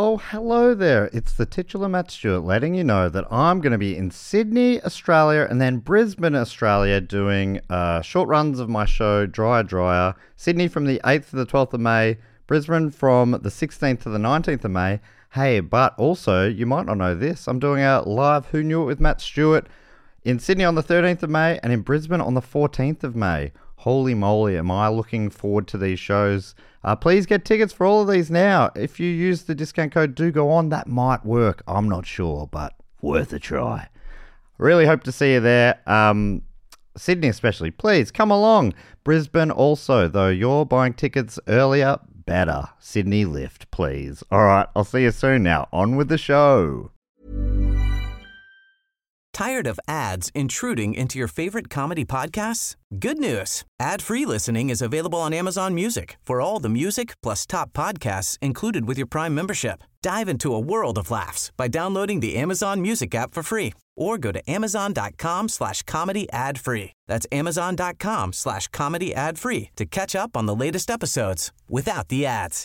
Oh, hello there. It's the titular Matt Stewart letting you know that I'm going to be in Sydney, Australia, and then Brisbane, Australia, doing short runs of my show, Dryer. Sydney from the 8th to the 12th of May, Brisbane from the 16th to the 19th of May. Hey, but also, you might not know this, I'm doing a live Who Knew It with Matt Stewart in Sydney on the 13th of May and in Brisbane on the 14th of May. Holy moly, am I looking forward to these shows. Please get tickets for all of these now. If you use the discount code DoGoOn, that might work. I'm not sure, but worth a try. Really hope to see you there. Sydney especially, please come along. Brisbane also, though you're buying tickets earlier, better. Sydney lift, please. All right, I'll see you soon now. On with the show. Tired of ads intruding into your favorite comedy podcasts? Good news. Ad-free listening is available on Amazon Music for all the music plus top podcasts included with your Prime membership. Dive into a world of laughs by downloading the Amazon Music app for free or go to amazon.com/comedy ad-free. That's amazon.com/comedy ad-free to catch up on the latest episodes without the ads.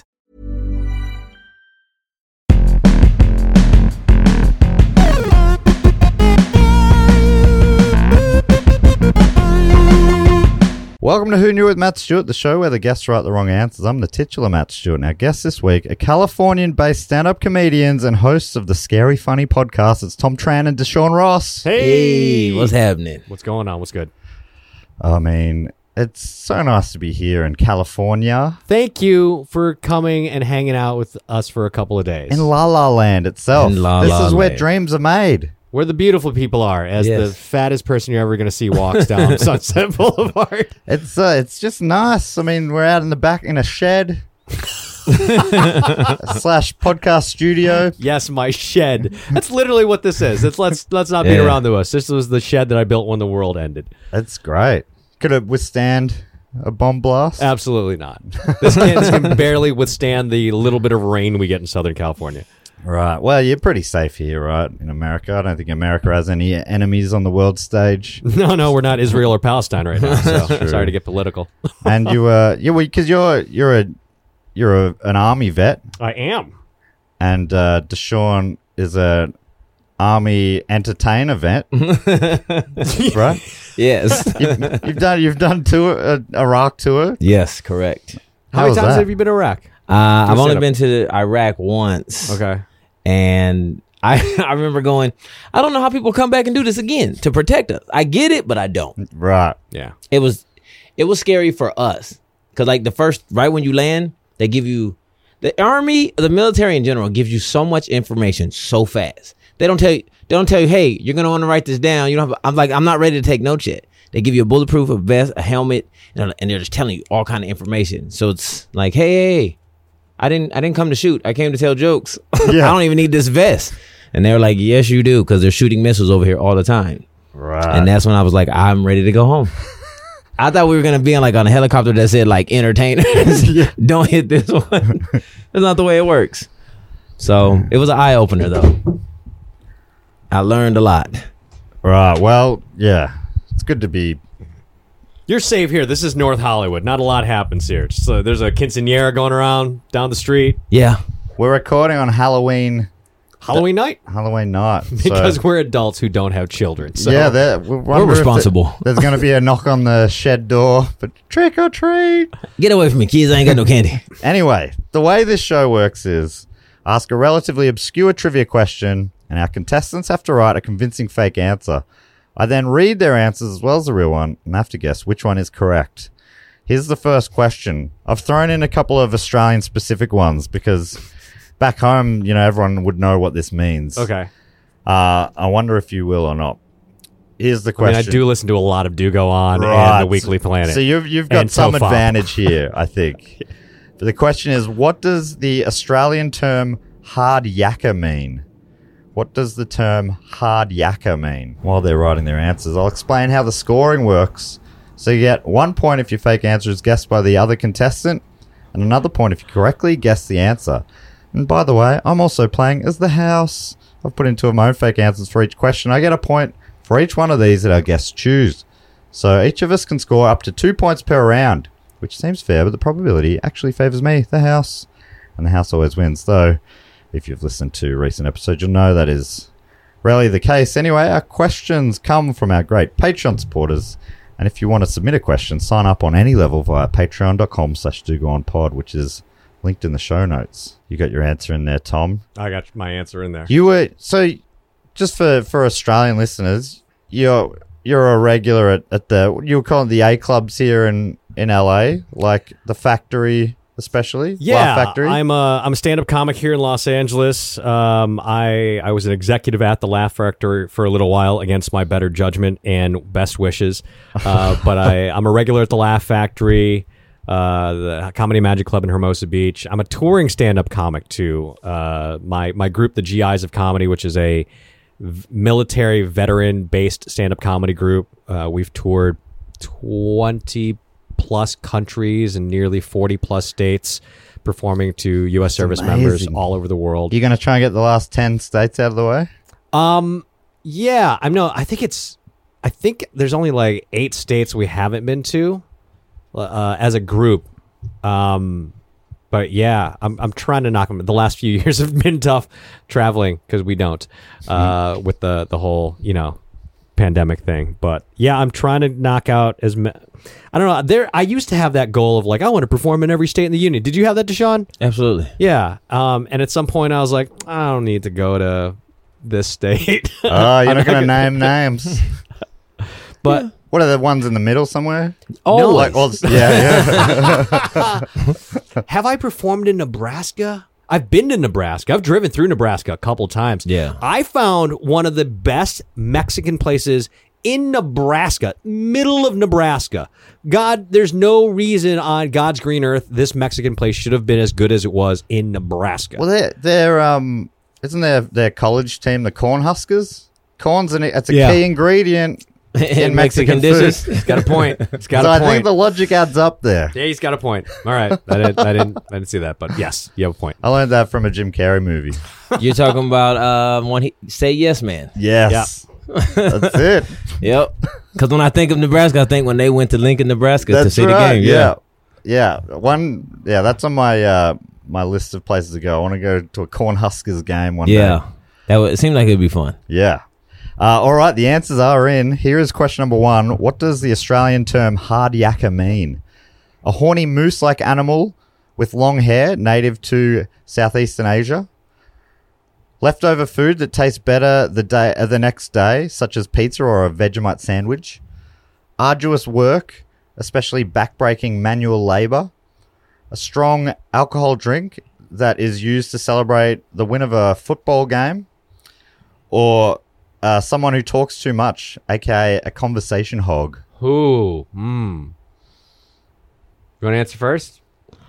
Welcome to Who Knew It with Matt Stewart, the show where the guests write the wrong answers. I'm the titular Matt Stewart. Our guests this week are Californian-based stand-up comedians and hosts of the Scary Funny podcast. It's Tom Tran and Deshaun Ross. Hey, what's happening? What's going on? What's good? I mean, it's so nice to be here in California. Thank you for coming and hanging out with us for a couple of days. In La La Land itself. This is where dreams are made. Where the beautiful people are, as the fattest person you're ever going to see walks down Sunset Boulevard. It's just nice. I mean, we're out in the back in a shed / podcast studio. Yes, my shed. That's literally what this is. Let's not beat around to us. This was the shed that I built when the world ended. That's great. Could it withstand a bomb blast? Absolutely not. This can barely withstand the little bit of rain we get in Southern California. Right. Well, you're pretty safe here, right, in America. I don't think America has any enemies on the world stage. No, we're not Israel or Palestine right now. So sorry to get political. And because you're an army vet. I am. And Deshaun is an army entertainer vet, right? Yes. You've done Iraq tour. Yes, correct. How many times have you been to Iraq? I've only been to Iraq once. Okay. And I remember going, I don't know how people come back and do this again to protect us. I get it, but I don't. Right. Yeah. It was scary for us. Because like right when you land, they give you, the army, the military in general gives you so much information so fast. They don't tell you, hey, you're going to want to write this down. You don't have, I'm not ready to take notes yet. They give you a bulletproof, a vest, a helmet, and they're just telling you all kind of information. So it's like, hey, I didn't come to shoot. I came to tell jokes. Yeah. I don't even need this vest. And they were like, yes, you do, because they're shooting missiles over here all the time. Right. And that's when I was like, I'm ready to go home. I thought we were going to be on a helicopter that said like entertainers. Yeah. Don't hit this one. That's not the way it works. So it was an eye opener though. I learned a lot. Right. Well, yeah. It's good to be. You're safe here. This is North Hollywood. Not a lot happens here. So there's a quinceañera going around down the street. Yeah. We're recording on Halloween night? Halloween night. Because we're adults who don't have children. So. Yeah, we're responsible. There's going to be a knock on the shed door, but trick or treat. Get away from me, kids. I ain't got no candy. Anyway, the way this show works is ask a relatively obscure trivia question, and our contestants have to write a convincing fake answer. I then read their answers as well as the real one and have to guess which one is correct. Here's the first question. I've thrown in a couple of Australian-specific ones because back home, everyone would know what this means. Okay. I wonder if you will or not. Here's the question. I do listen to a lot of Do Go On and The Weekly Planet. So you've got some advantage here, I think. But the question is, what does the Australian term hard yakka mean? What does the term hard yakka mean? While they're writing their answers, I'll explain how the scoring works. So you get 1 point if your fake answer is guessed by the other contestant, and another point if you correctly guess the answer. And by the way, I'm also playing as the house. I've put into my own fake answers for each question. I get a point for each one of these that our guests choose. So each of us can score up to 2 points per round, which seems fair, but the probability actually favors me, the house. And the house always wins, though. If you've listened to recent episodes, you'll know that is rarely the case. Anyway, our questions come from our great Patreon supporters. And if you want to submit a question, sign up on any level via patreon.com/dogoonpod, which is linked in the show notes. You got your answer in there, Tom. I got my answer in there. You were, so just for Australian listeners, you're a regular at the, you were calling the A clubs here in LA, like the Factory especially. Yeah, Laugh Factory. I'm a stand-up comic here in Los Angeles. I was an executive at the Laugh Factory for a little while against my better judgment and best wishes. But I'm a regular at the Laugh Factory, the Comedy Magic Club in Hermosa Beach. I'm a touring stand-up comic too. My group, the GIs of Comedy, which is a military veteran-based stand-up comedy group. We've toured 20 plus countries and nearly 40 plus states, performing to U.S. service members all over the world. You're going to try and get the last 10 states out of the way? Yeah, I think there's only like 8 states we haven't been to as a group. But yeah, I'm trying to knock them. The last few years have been tough traveling because we don't with the whole, pandemic thing. But yeah, I'm trying to knock out I don't know. I used to have that goal of like, I want to perform in every state in the union. Did you have that, Deshaun? Absolutely. Yeah. And at some point I was like, I don't need to go to this state. Oh, you're not going to name names. But what are the ones in the middle somewhere? Oh, Like, yeah. have I performed in Nebraska? I've been to Nebraska. I've driven through Nebraska a couple times. Yeah. I found one of the best Mexican places in Nebraska, middle of Nebraska. God, there's no reason on God's green earth this Mexican place should have been as good as it was in Nebraska. Well, they're isn't their college team the Cornhuskers? Corn's it's a Yeah. key ingredient in Mexican dishes. food. He's got a point. It's got So a I point. think the logic adds up there. Yeah, he's got a point. All right. I didn't see that, but yes, you have a point. I learned that from a Jim Carrey movie. You're talking about when he Say Yes Man. Yes. That's it. Yep. Because when I think of Nebraska, I think when they went to Lincoln, Nebraska to That's see right. the game. Yeah. That's on my list of places to go. I want to go to a Cornhuskers game one day. Yeah. It seemed like it'd be fun. Yeah. All right, the answers are in. Here is question number 1. What does the Australian term hard yakka mean? A horny moose-like animal with long hair, native to Southeastern Asia. Leftover food that tastes better the next day, such as pizza or a Vegemite sandwich. Arduous work, especially backbreaking manual labor. A strong alcohol drink that is used to celebrate the win of a football game. Or someone who talks too much, aka a conversation hog. Ooh. You want to answer first?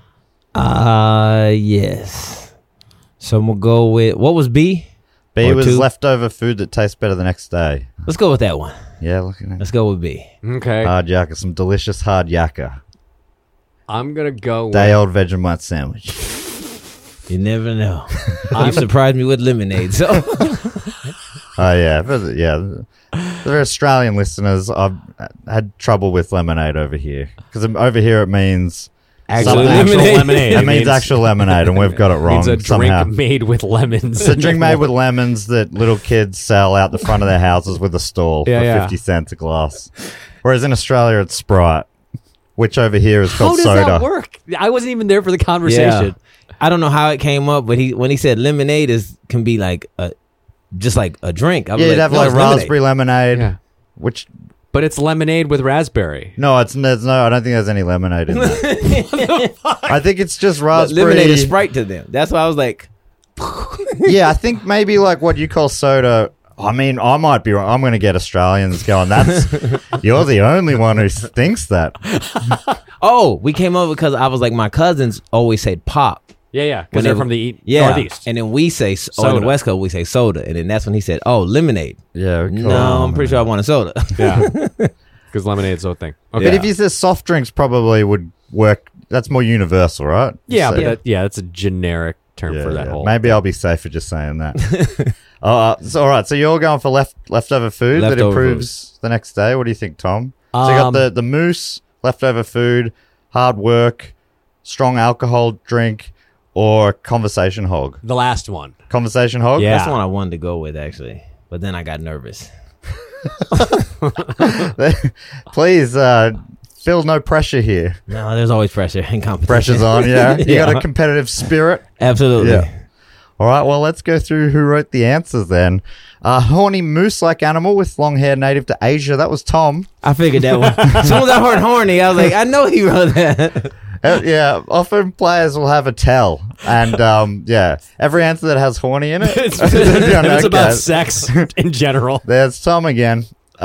Yes. So I'm gonna go with what was B? B Or was 2? leftover food that tastes better the next day. Let's go with that one. Yeah, look at that. Let's go with B. Okay. Hard yakka, some delicious hard yakka. I'm going to go with... Day old Vegemite sandwich. You never know. You surprised me with lemonade. So Oh yeah, for Australian listeners, I've had trouble with lemonade over here because over here it means Actual lemonade. It means actual lemonade, and we've got it wrong It's a drink somehow. made with lemons. It's a drink made with lemons that little kids sell out the front of their houses with a stall for 50 cents a glass. Whereas in Australia, it's Sprite, which over here is How called does soda. that work? I wasn't even there for the conversation. I don't know how it came up, but when he said lemonade can be like just like a drink. I was Yeah, you'd have no, like it's raspberry lemonade, Yeah. which But it's lemonade with raspberry. no, there's no. I don't think there's any lemonade in that. I think it's just But raspberry. lemonade is Sprite to them. That's why I was like, Yeah, I think maybe like what you call soda. I mean, I might be wrong. I'm going to get Australians going. You're the only one who thinks that. oh, we came up because I was like, my cousins always said pop. Yeah. When Because they're from the Northeast. And then we say, on Soda. the West Coast, we say soda. And then that's when he said, oh, lemonade. Yeah, cool. No, I'm pretty sure I want a soda. Yeah. Because lemonade's a thing. Okay. But if you said soft drinks, probably would work. That's more universal, right? Yeah, So- but that's a generic term for that whole. Maybe I'll be safer just saying that. So, all right. So you're going for leftover food that Leftover improves the next day. What do you think, Tom? So you got the moose, leftover food, hard work, strong alcohol drink, or conversation hog? The last one. Conversation hog? Yeah. That's the one I wanted to go with, actually. But then I got nervous. Please, feel no pressure here. No, there's always pressure in competition. Pressure's on, yeah. You got a competitive spirit. Absolutely. Yeah. All right, well, let's go through who wrote the answers then. Horny moose-like animal with long hair native to Asia. That was Tom. I figured that one. As soon as I heard horny, I was like, I know he wrote that. Yeah, often players will have a tell. And, every answer that has horny in it. It's about sex in general. There's Tom again.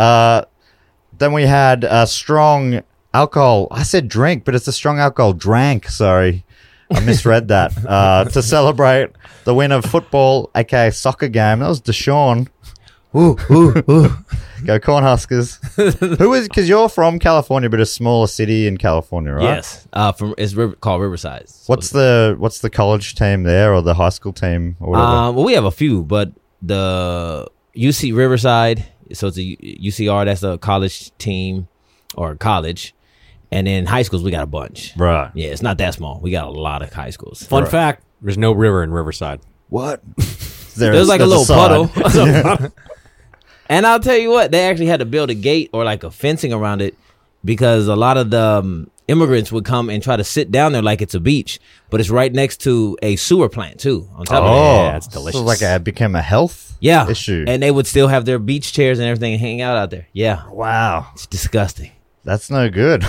Then we had strong alcohol. I said drink, but it's a strong alcohol drank. Sorry. I misread that. To celebrate the win of football, aka soccer game. That was Deshaun. Ooh. Go Cornhuskers. Who is, because you're from California, but a smaller city in California, right? Yes. Called Riverside. What's the college team there, or the high school team, or whatever? Well, we have a few, but the UC Riverside, so it's a UCR, that's a college team or college. And then high schools, we got a bunch. Right. Yeah, it's not that small. We got a lot of high schools. Fun fact, there's no river in Riverside. What? There's like a little puddle. And I'll tell you what, they actually had to build a gate or like a fencing around it because a lot of the immigrants would come and try to sit down there like it's a beach, but it's right next to a sewer plant too. On top of it. Yeah, it's delicious. So it became a health issue. And they would still have their beach chairs and everything hanging out there. Yeah. Wow. It's disgusting. That's no good.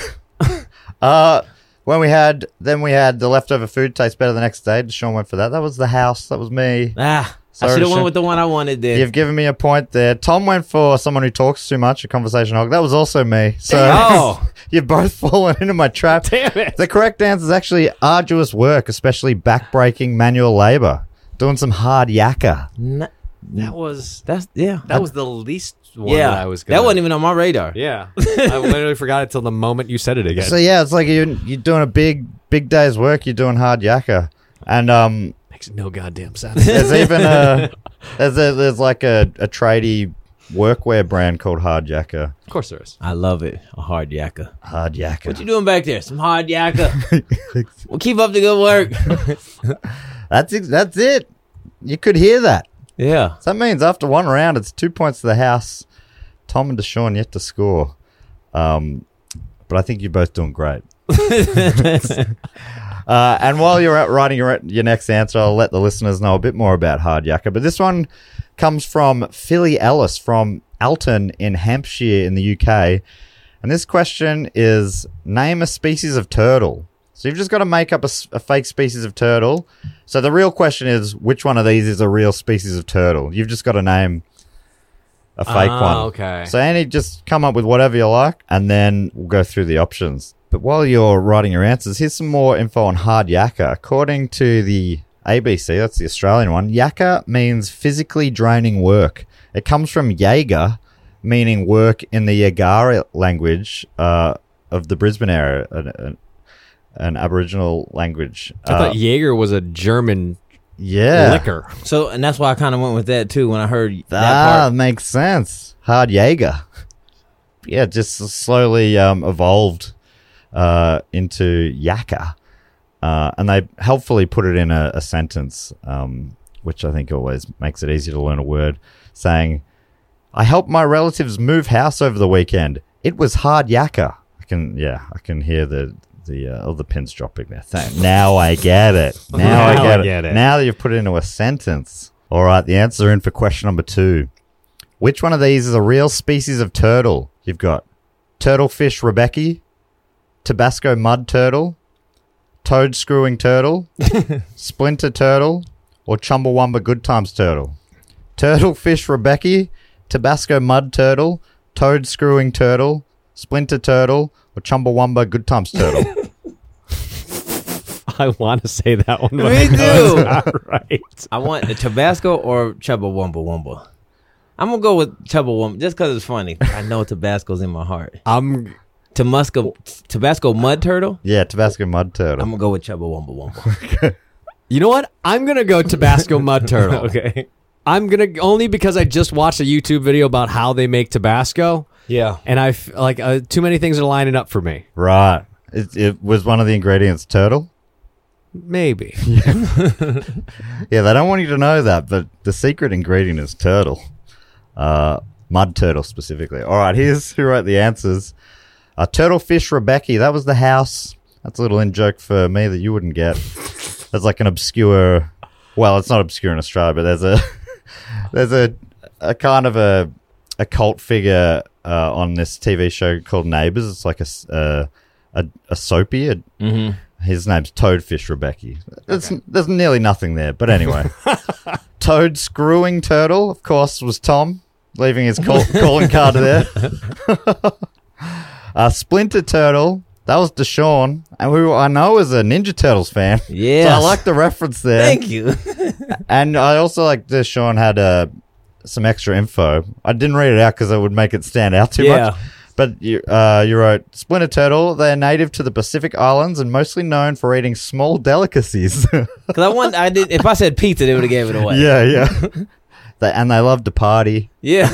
When we had the leftover food tastes better the next day. Deshaun went for that. That was the house. That was me. I should have went with the one I wanted there. You've given me a point there. Tom went for someone who talks too much, a conversation hog. That was also me. So you've both fallen into my trap. Damn it. The correct answer is actually arduous work, especially back-breaking manual labor. Doing some hard yakka. That was the least one Yeah. that I was gonna... That wasn't even on my radar. Yeah. I literally forgot it till the moment you said it again. So yeah, it's like you're doing a big day's work. You're doing hard yakka. And Makes no goddamn sense. there's even there's like a tradie workwear brand called Hard Yakka. Of course there is. I love it. A hard yakka. Hard Yakka. What you doing back there? Some hard yakka. Well, keep up the good work. That's it. You could hear that. Yeah. So that means after one round, it's 2 points to the house. Tom and Deshaun yet to score. But I think you're both doing great. And while you're out writing your next answer, I'll let the listeners know a bit more about hard yakka. But this one comes from Philly Ellis from Alton in Hampshire in the UK. And this question is, name a species of turtle. So you've just got to make up a fake species of turtle. So the real question is, which one of these is a real species of turtle? You've just got to name a fake one. Okay. So Andy, just come up with whatever you like, and then we'll go through the options. But while you're writing your answers, here's some more info on hard yakka. According to the ABC, that's the Australian one, yakka means physically draining work. It comes from Jaeger, meaning work in the Yagara language of the Brisbane area, an Aboriginal language. I thought Jaeger was a German liquor. So, and that's why I kind of went with that too when I heard that part. Makes sense. Hard Jaeger. Yeah, just slowly evolved into yakka. And they helpfully put it in a sentence, which I think always makes it easier to learn a word, saying, I helped my relatives move house over the weekend. It was hard yakka. I can hear the pins dropping there. Now I get it. Now I get it. Now that you've put it into a sentence. All right, the answer in for question number 2. Which one of these is a real species of turtle? You've got turtlefish Rebecca, Tabasco mud turtle, toad screwing turtle, splinter turtle, or Chumbawamba good times turtle. Turtlefish Rebecca, Tabasco mud turtle, toad screwing turtle, splinter turtle, or Chumbawamba good times turtle. I want to say that one. But Me I know too. it's not right. I want the Tabasco or Chumbawamba Wumba. I'm going to go with Chumbawamba just because it's funny. I know Tabasco's in my heart. Tabasco mud turtle? Yeah, Tabasco mud turtle. I'm going to go with Chumbawamba Wumba. You know what? I'm going to go Tabasco mud turtle. Okay. I'm going to, only because I just watched a YouTube video about how they make Tabasco. Yeah. And too many things are lining up for me. Right. It was one of the ingredients turtle? Maybe. Yeah, they don't want you to know that, but the secret ingredient is turtle. Mud turtle specifically. All right, here's who wrote the answers. Turtlefish Rebecca, that was the house. That's a little in-joke for me that you wouldn't get. That's like an obscure... Well, it's not obscure in Australia, but there's a kind of a cult figure on this TV show called Neighbours. It's like a soapy. His name's Toadfish Rebecca. There's nearly nothing there, but anyway. Toad Screwing Turtle, of course, was Tom, leaving his calling card there. Splinter Turtle, that was Deshaun, and who I know is a Ninja Turtles fan. Yes. So I like the reference there. Thank you. And I also like Deshaun had some extra info. I didn't read it out because it would make it stand out too much. But you wrote, Splinter Turtle, they're native to the Pacific Islands and mostly known for eating small delicacies. Because if I said pizza, they would have gave it away. Yeah. And they love to party. Yeah.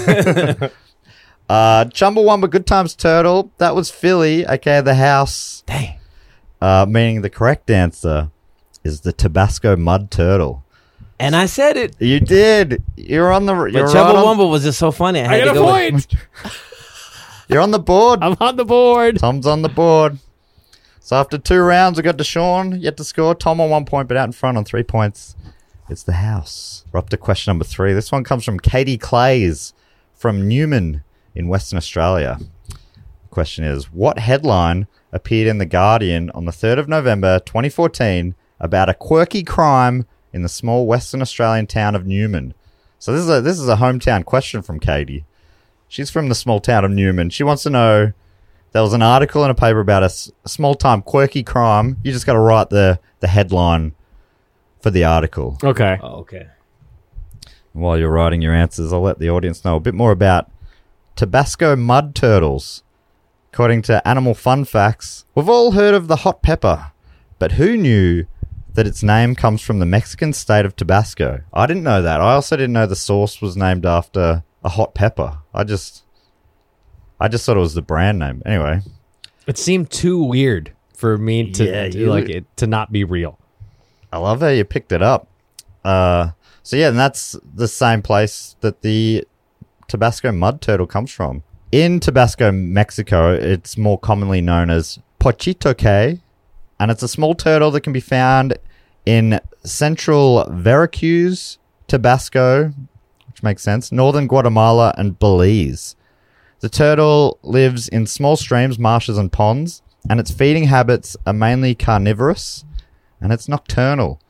Chumbawamba Good Times Turtle, that was Philly, aka the house. Dang. Meaning the correct answer is the Tabasco Mud Turtle. And I said it. You did. You're on the... But Chumbawamba was just so funny. I got a point. You're on the board. I'm on the board. Tom's on the board. So after 2 rounds, we got Deshaun yet to score. Tom on 1 point, but out in front on 3 points. It's the house. We're up to question number 3. This one comes from Katie Clays from Newman in Western Australia. Question is, what headline appeared in The Guardian on the 3rd of November 2014 about a quirky crime in the small Western Australian town of Newman? So this is a hometown question from Katie. She's from the small town of Newman. She wants to know, there was an article in a paper about a small-time quirky crime. You just got to write the headline for the article. Okay. Oh, okay. While you're writing your answers, I'll let the audience know a bit more about Tabasco mud turtles. According to Animal Fun Facts, we've all heard of the hot pepper, but who knew that its name comes from the Mexican state of Tabasco? I didn't know that. I also didn't know the sauce was named after a hot pepper. I just thought it was the brand name. Anyway, it seemed too weird for me to to not be real. I love how you picked it up. So yeah, and that's the same place that the Tabasco mud turtle comes from. In Tabasco, Mexico, it's more commonly known as pochitoque, and it's a small turtle that can be found in central Veracruz, Tabasco, which makes sense, northern Guatemala, and Belize. The turtle lives in small streams, marshes, and ponds, and its feeding habits are mainly carnivorous, and it's nocturnal.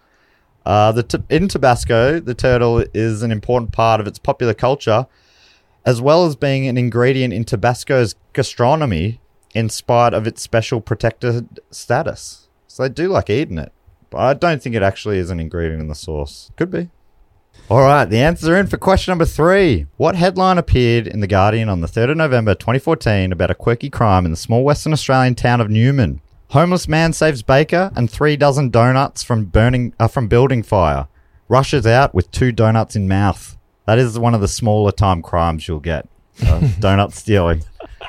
In Tabasco, the turtle is an important part of its popular culture, as well as being an ingredient in Tabasco's gastronomy in spite of its special protected status. So they do like eating it, but I don't think it actually is an ingredient in the sauce. Could be. All right, the answers are in for question number 3. What headline appeared in The Guardian on the 3rd of November 2014 about a quirky crime in the small Western Australian town of Newman? Homeless man saves baker and 3 dozen donuts from building fire. Rushes out with 2 donuts in mouth. That is one of the smaller time crimes you'll get. Donut stealing.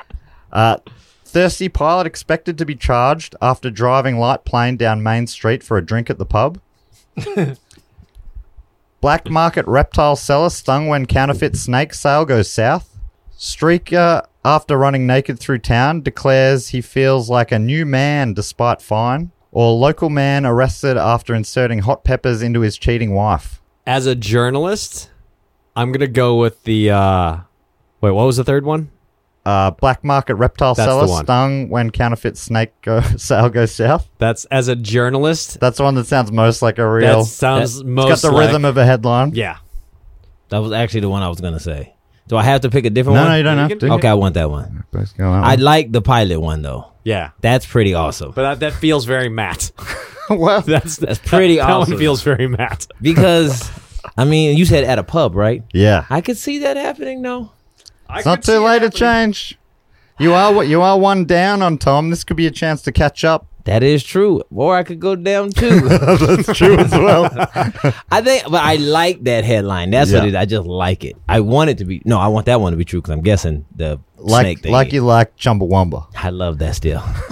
Thirsty pilot expected to be charged after driving light plane down Main Street for a drink at the pub. Black market reptile seller stung when counterfeit snake sale goes south. Streaker, after running naked through town, declares he feels like a new man despite fine. Or local man arrested after inserting hot peppers into his cheating wife. As a journalist, I'm going to go with the... wait, what was the third one? Black market reptile That's seller the one. stung when counterfeit snake sale goes south. That's as a journalist. That's the one that sounds most like a real... That sounds most It's got the like, rhythm of a headline. Yeah. That was actually the one I was going to say. Do I have to pick a different No, one? no, you don't have to. Okay, I want that one. Let's go on. I like the pilot one, though. Yeah. That's pretty awesome. But that feels very Matt. Well, That's pretty that awesome. one feels very Matt. Because, I mean, you said at a pub, right? yeah. I could see that happening, though. It's not too late to change. You are one down on Tom. This could be a chance to catch up. That is true. Or I could go down, too. That's true as well. But I like that headline. That's what it is. I just like it. I want it to be... No, I want that one to be true because I'm guessing the snake thing. Like you like Chumbawamba. I love that still.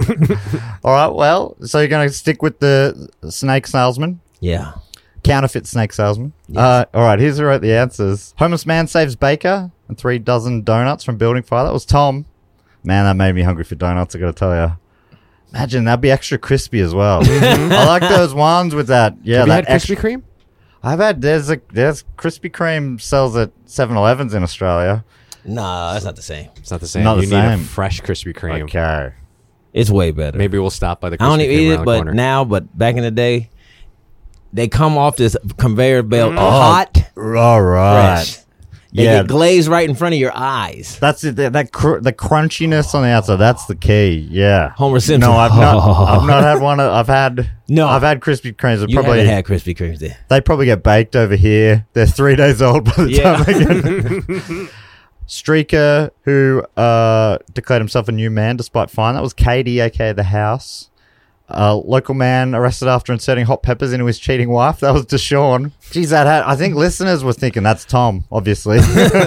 All right, well, so you're going to stick with the snake salesman? Yeah. Counterfeit snake salesman. Yes. All right, here's who wrote the answers. Homeless man saves baker and 3 dozen donuts from building fire. That was Tom. Man, that made me hungry for donuts, I got to tell you. Imagine, that'd be extra crispy as well. I like those ones with that. Yeah, Have you that had Krispy Kreme? I've had, there's Krispy Kreme sells at 7-Elevens in Australia. Nah, that's not the same. It's not the same. Not the you need same. a fresh Krispy Kreme. Okay. It's way better. Maybe we'll stop by the Krispy I don't even Kreme eat around it, the but corner. now, back in the day, they come off this conveyor belt hot, All right. fresh. They Yeah. get glazed right in front of your eyes. That's it. The crunchiness on the outside. That's the key. Yeah. Homer Simpson. No, I've not had one. I've had Krispy Kremes. You haven't had Krispy Kremes then. They probably get baked over here. They're 3 days old by the Yeah. time they get. Streaker, who declared himself a new man despite fine. That was Katie, aka the house. Local man arrested after inserting hot peppers into his cheating wife. That was Deshaun. Geez, I think listeners were thinking that's Tom, obviously.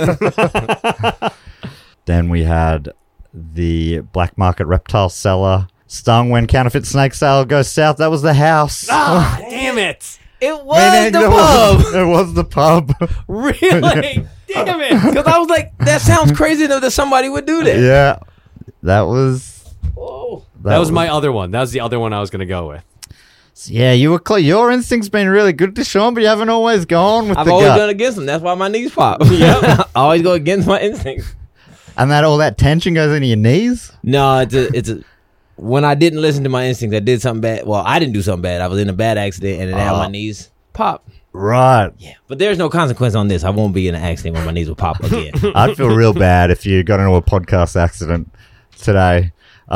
Then we had the black market reptile seller stung when counterfeit snake sale goes south. That was the house. Ah, damn it. It was the pub. It was the pub. Really? Damn it. Because I was like, that sounds crazy enough that somebody would do that. Yeah, that was. Oh. That was my other one. That was the other one I was going to go with. Yeah, you were clear. Your instinct's been really good, Deshaun, but you haven't always gone with I've the always gut. gone against them. That's why my knees pop. Yeah. I always go against my instincts. And all that tension goes into your knees? No, when I didn't listen to my instincts, I did something bad. Well, I didn't do something bad. I was in a bad accident, and now my knees pop. Right. Yeah, but there's no consequence on this. I won't be in an accident where my knees will pop again. I'd feel real bad if you got into a podcast accident today.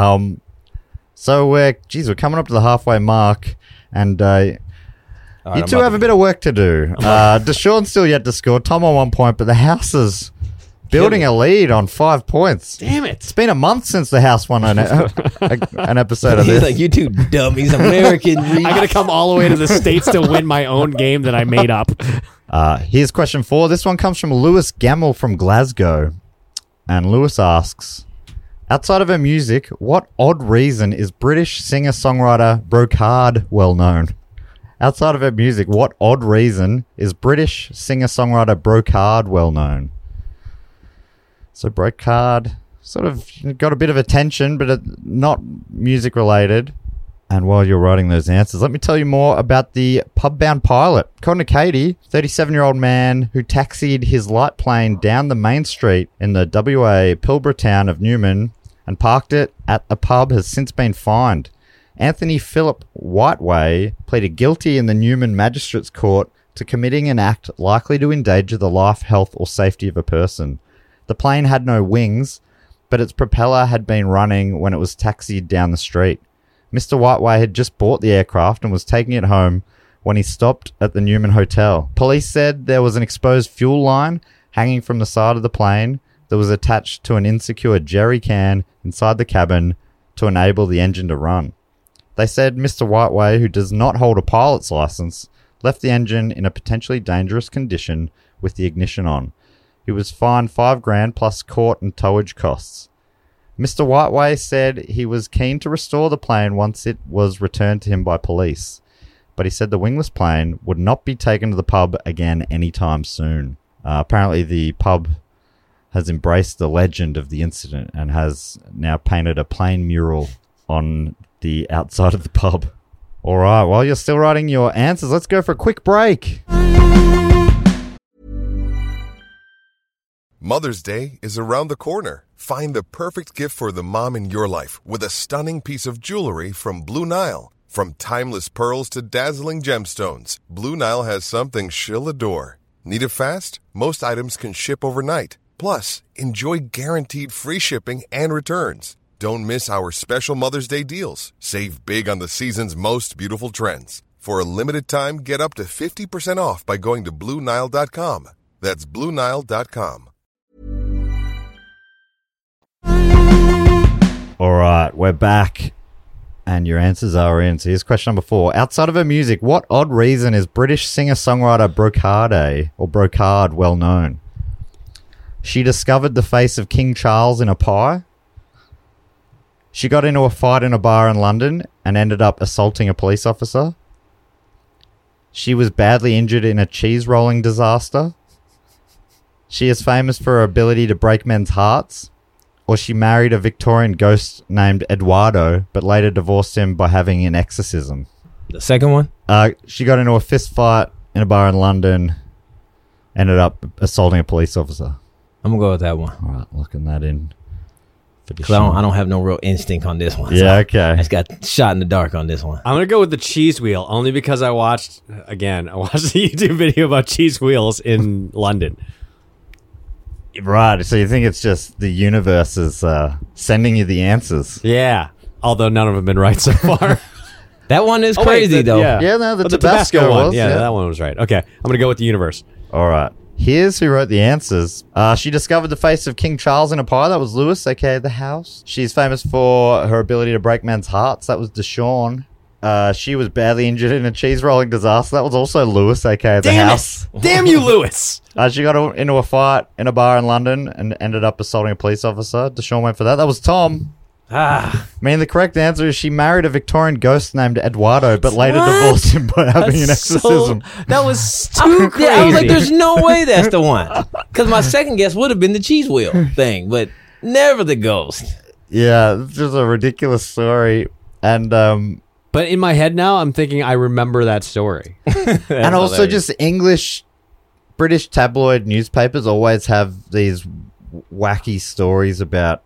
So we're coming up to the halfway mark, and you two have a bit of work to do. Deshaun's still yet to score. Tom on 1 point, but the house is building a lead on 5 points. Damn it. It's been a month since the house won an episode of He's this. like, you two dummies, American. I got to come all the way to the States to win my own game that I made up. Here's question 4. This one comes from Lewis Gamble from Glasgow. And Lewis asks, outside of her music, what odd reason is British singer-songwriter Brocard well known? Outside of her music, what odd reason is British singer-songwriter Brocard well known? So Brocard sort of got a bit of attention, but not music-related. And while you're writing those answers, let me tell you more about the pub-bound pilot. According to Katie, 37-year-old man who taxied his light plane down the main street in the WA Pilbara town of Newman and parked it at a pub has since been fined. Anthony Philip Whiteway pleaded guilty in the Newman Magistrates Court to committing an act likely to endanger the life, health, or safety of a person. The plane had no wings, but its propeller had been running when it was taxied down the street. Mr. Whiteway had just bought the aircraft and was taking it home when he stopped at the Newman Hotel. Police said there was an exposed fuel line hanging from the side of the plane that was attached to an insecure jerry can inside the cabin to enable the engine to run. They said Mr. Whiteway, who does not hold a pilot's license, left the engine in a potentially dangerous condition with the ignition on. He was fined $5,000 plus court and towage costs. Mr. Whiteway said he was keen to restore the plane once it was returned to him by police, but he said the wingless plane would not be taken to the pub again anytime soon. Apparently the pub has embraced the legend of the incident and has now painted a plane mural on the outside of the pub. All right, while you're still writing your answers, let's go for a quick break. Mother's Day is around the corner. Find the perfect gift for the mom in your life with a stunning piece of jewelry from Blue Nile. From timeless pearls to dazzling gemstones, Blue Nile has something she'll adore. Need it fast? Most items can ship overnight. Plus, enjoy guaranteed free shipping and returns. Don't miss our special Mother's Day deals. Save big on the season's most beautiful trends. For a limited time, get up to 50% off by going to BlueNile.com. That's BlueNile.com. All right, we're back, and your answers are in. So here's question number 4. Outside of her music, what odd reason is British singer-songwriter Brocard well known? She discovered the face of King Charles in a pie. She got into a fight in a bar in London and ended up assaulting a police officer. She was badly injured in a cheese rolling disaster. She is famous for her ability to break men's hearts. Or she married a Victorian ghost named Eduardo, but later divorced him by having an exorcism. The second one? She got into a fist fight in a bar in London, ended up assaulting a police officer. I'm going to go with that one. All right, looking that in. Because I don't have no real instinct on this one. Yeah, so okay. I just got shot in the dark on this one. I'm going to go with the cheese wheel, only because I watched a YouTube video about cheese wheels in London. Right, so you think it's just the universe is sending you the answers. Yeah, although none of them have been right so far. That one is crazy, though. Yeah, no, the Oh, Tabasco one. was. Yeah, that one was right. Okay, I'm going to go with the universe. All right. Here's who wrote the answers. She discovered the face of King Charles in a pie. That was Lewis, aka The House. She's famous for her ability to break men's hearts. That was Deshaun. She was badly injured in a cheese rolling disaster. That was also Lewis, aka The House. Damn you, Lewis! She got into a fight in a bar in London and ended up assaulting a police officer. Deshaun went for that. That was Tom. I mean, the correct answer is she married a Victorian ghost named Eduardo, but later divorced him by having an exorcism. That was too crazy. Yeah, I was like, there's no way that's the one. Because my second guess would have been the cheese wheel thing, but never the ghost. Yeah, it's just a ridiculous story. And But in my head now, I'm thinking I remember that story. and also just British tabloid newspapers always have these wacky stories about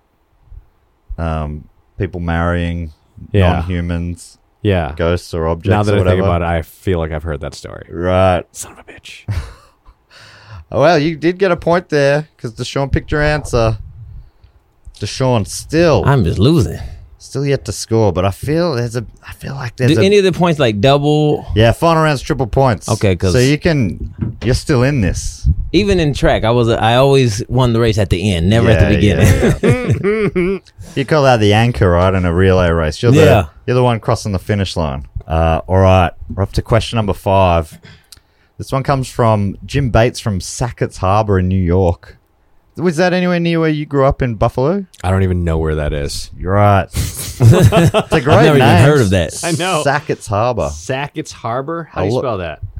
people marrying Yeah. non-humans, Yeah. ghosts or objects. Now that or I whatever. think about it, I feel like I've heard that story. Right. Son of a bitch. Well, you did get a point there because Deshaun picked your answer. Deshaun still I'm just losing. yet to score, but I feel like there's Do any of the points like double? yeah, final round's triple points. Okay, 'cause- so you're still in this. Even in track, I always won the race at the end, never at the beginning. You call that the anchor, right, in a relay race. You're the one crossing the finish line. All right, we're up to question number 5. This one comes from Jim Bates from Sackett's Harbor in New York. Was that anywhere near where you grew up in Buffalo? I don't even know where that is. You're right. It's a great I've never name. even heard of that. I know. Sackett's Harbor. Sackett's Harbor? How do you look- spell that?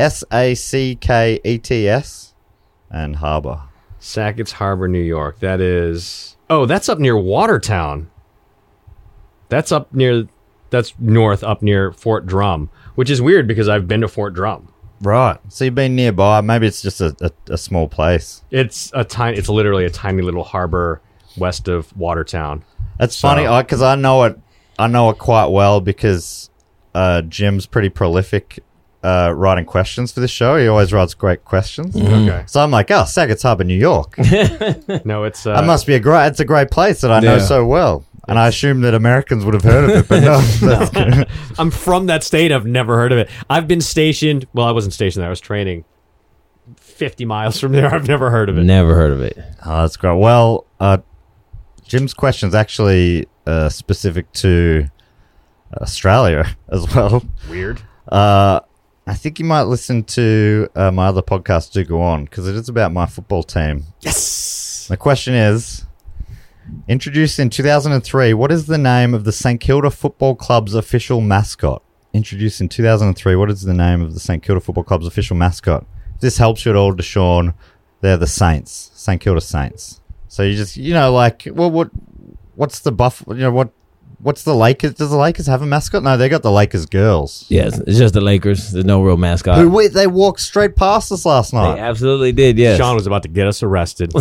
Sackets and Harbor. Sackett's Harbor, New York. That is... Oh, that's up near Watertown. That's north up near Fort Drum, which is weird because I've been to Fort Drum. Right. So you've been nearby. Maybe it's just a small place. It's literally a tiny little harbor west of Watertown. That's funny because I know it quite well because Jim's pretty prolific writing questions for this show. He always writes great questions. Okay. So I'm like, Sackett's Harbor, New York. No, it's... That must be it's a great place that I know so well. And I assume that Americans would have heard of it, but no. That's good. I'm from that state. I've never heard of it. I've been stationed... Well, I wasn't stationed there. I was training 50 miles from there. I've never heard of it. Never heard of it. Oh, that's great. Well, Jim's question is actually specific to Australia as well. Weird. I think you might listen to my other podcast, Do Go On, because it is about my football team. Yes! The question is, introduced in 2003, what is the name of the St Kilda Football Club's official mascot? Introduced in 2003, what is the name of the St Kilda Football Club's official mascot? If this helps you at all, Deshaun, they're the Saints, St Kilda Saints. So you just, what's the what's the Lakers? Does the Lakers have a mascot? No, they got the Lakers girls. Yes, it's just the Lakers. There's no real mascot. They walked straight past us last night. They absolutely did, yes. Sean was about to get us arrested.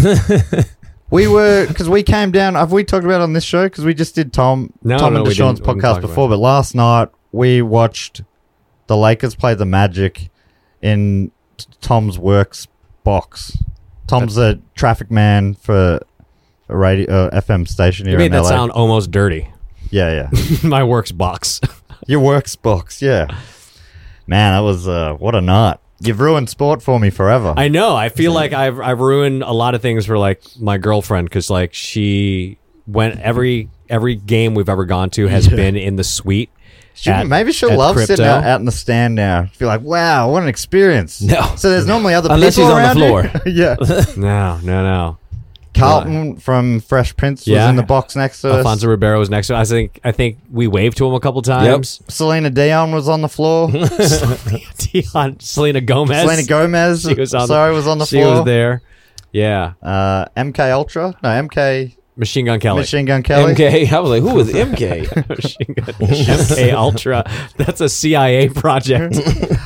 Because we came down. Have we talked about it on this show? Because we just did Tom and we Deshaun's didn't podcast talk before. about But last night we watched the Lakers play the Magic in Tom's works box. Tom's a traffic man for a radio FM station here You in made that LA. sound almost dirty. Yeah. My works box. Your works box, yeah. Man, that was what a night. You've ruined sport for me forever. I know. I feel like I've ruined a lot of things for like my girlfriend because like she went every game we've ever gone to has been in the suite. Maybe she'll at love Crypto. sitting out in the stand now. Feel like, wow, what an experience. No. So there's normally other Unless people she's on the around floor. you? Yeah. No. Carlton from Fresh Prince was Yeah. in the box next to us. Alfonso Ribeiro was next to us. I think we waved to him a couple times. Selena Dion was on the floor. Selena Gomez. Selena Gomez, was on was on the she floor. was there. Yeah. MK Ultra? No, MK Machine Gun Kelly. Machine Gun Kelly. MK. I was like, who was MK? Machine Gun MK Ultra. That's a CIA project.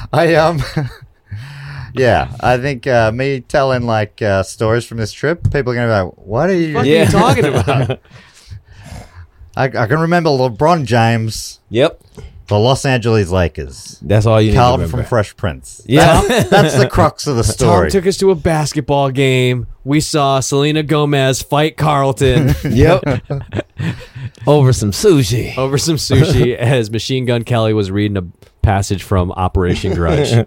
Yeah, I think me telling like stories from this trip, people are going to be like, what are you... What are you talking about? I can remember LeBron James, Yep. the Los Angeles Lakers, That's all you need to Carlton remember. from Fresh Prince. Yeah. That's the crux of the Tom story. took us to a basketball game. We saw Selena Gomez fight Carlton Yep. Over some sushi. over some sushi as Machine Gun Kelly was reading a passage from Operation Grudge.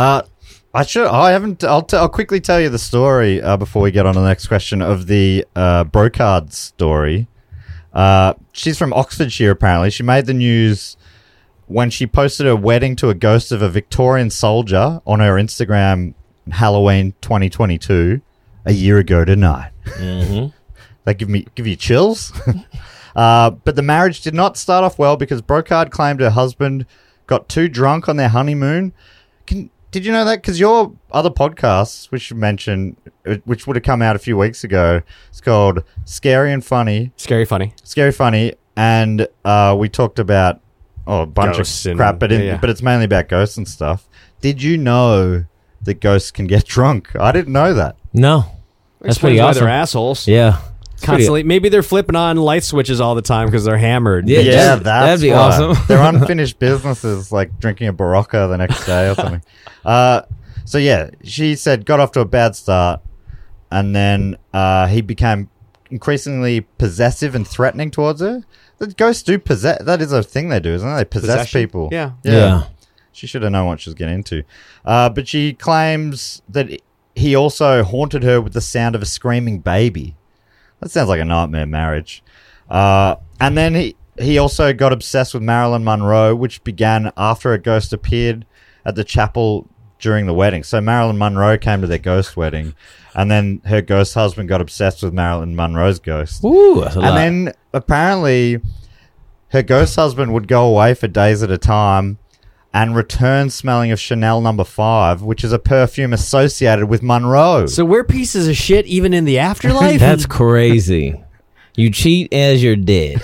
I'll quickly tell you the story before we get on to the next question of the Brocard story. She's from Oxfordshire, apparently. She made the news when she posted a wedding to a ghost of a Victorian soldier on her Instagram Halloween 2022 a year ago tonight. Mm-hmm. That give you chills. But the marriage did not start off well because Brocard claimed her husband got too drunk on their honeymoon. Did you know that? Because your other podcast, which you mentioned, which would have come out a few weeks ago, it's called Scary and Funny. Scary funny. Scary Funny. And we talked about a bunch Ghosts of and- crap, but yeah. it's mainly about ghosts and stuff. Did you know that ghosts can get drunk? I didn't know that. No. That's pretty Explains why awesome. they're assholes. Yeah. It's pretty- Constantly. Maybe they're flipping on light switches all the time because they're hammered. Yeah. Yeah, that'd that's be why. awesome. They're unfinished businesses, like drinking a Barocca the next day or something. So yeah, she said got off to a bad start, and then he became increasingly possessive and threatening towards her. The ghosts do possess. That is a thing they do, isn't it? They possess Possession? people. Yeah. Yeah. She should have known what she was getting into. But she claims that he also haunted her with the sound of a screaming baby. That sounds like a nightmare marriage. And then he also got obsessed with Marilyn Monroe, which began after a ghost appeared at the chapel during the wedding. So Marilyn Monroe came to their ghost wedding, and then her ghost husband got obsessed with Marilyn Monroe's ghost. Ooh, that's a lot. And then apparently her ghost husband would go away for days at a time and return smelling of Chanel No. 5, which is a perfume associated with Monroe. So we're pieces of shit even in the afterlife? That's crazy. You cheat as you're dead.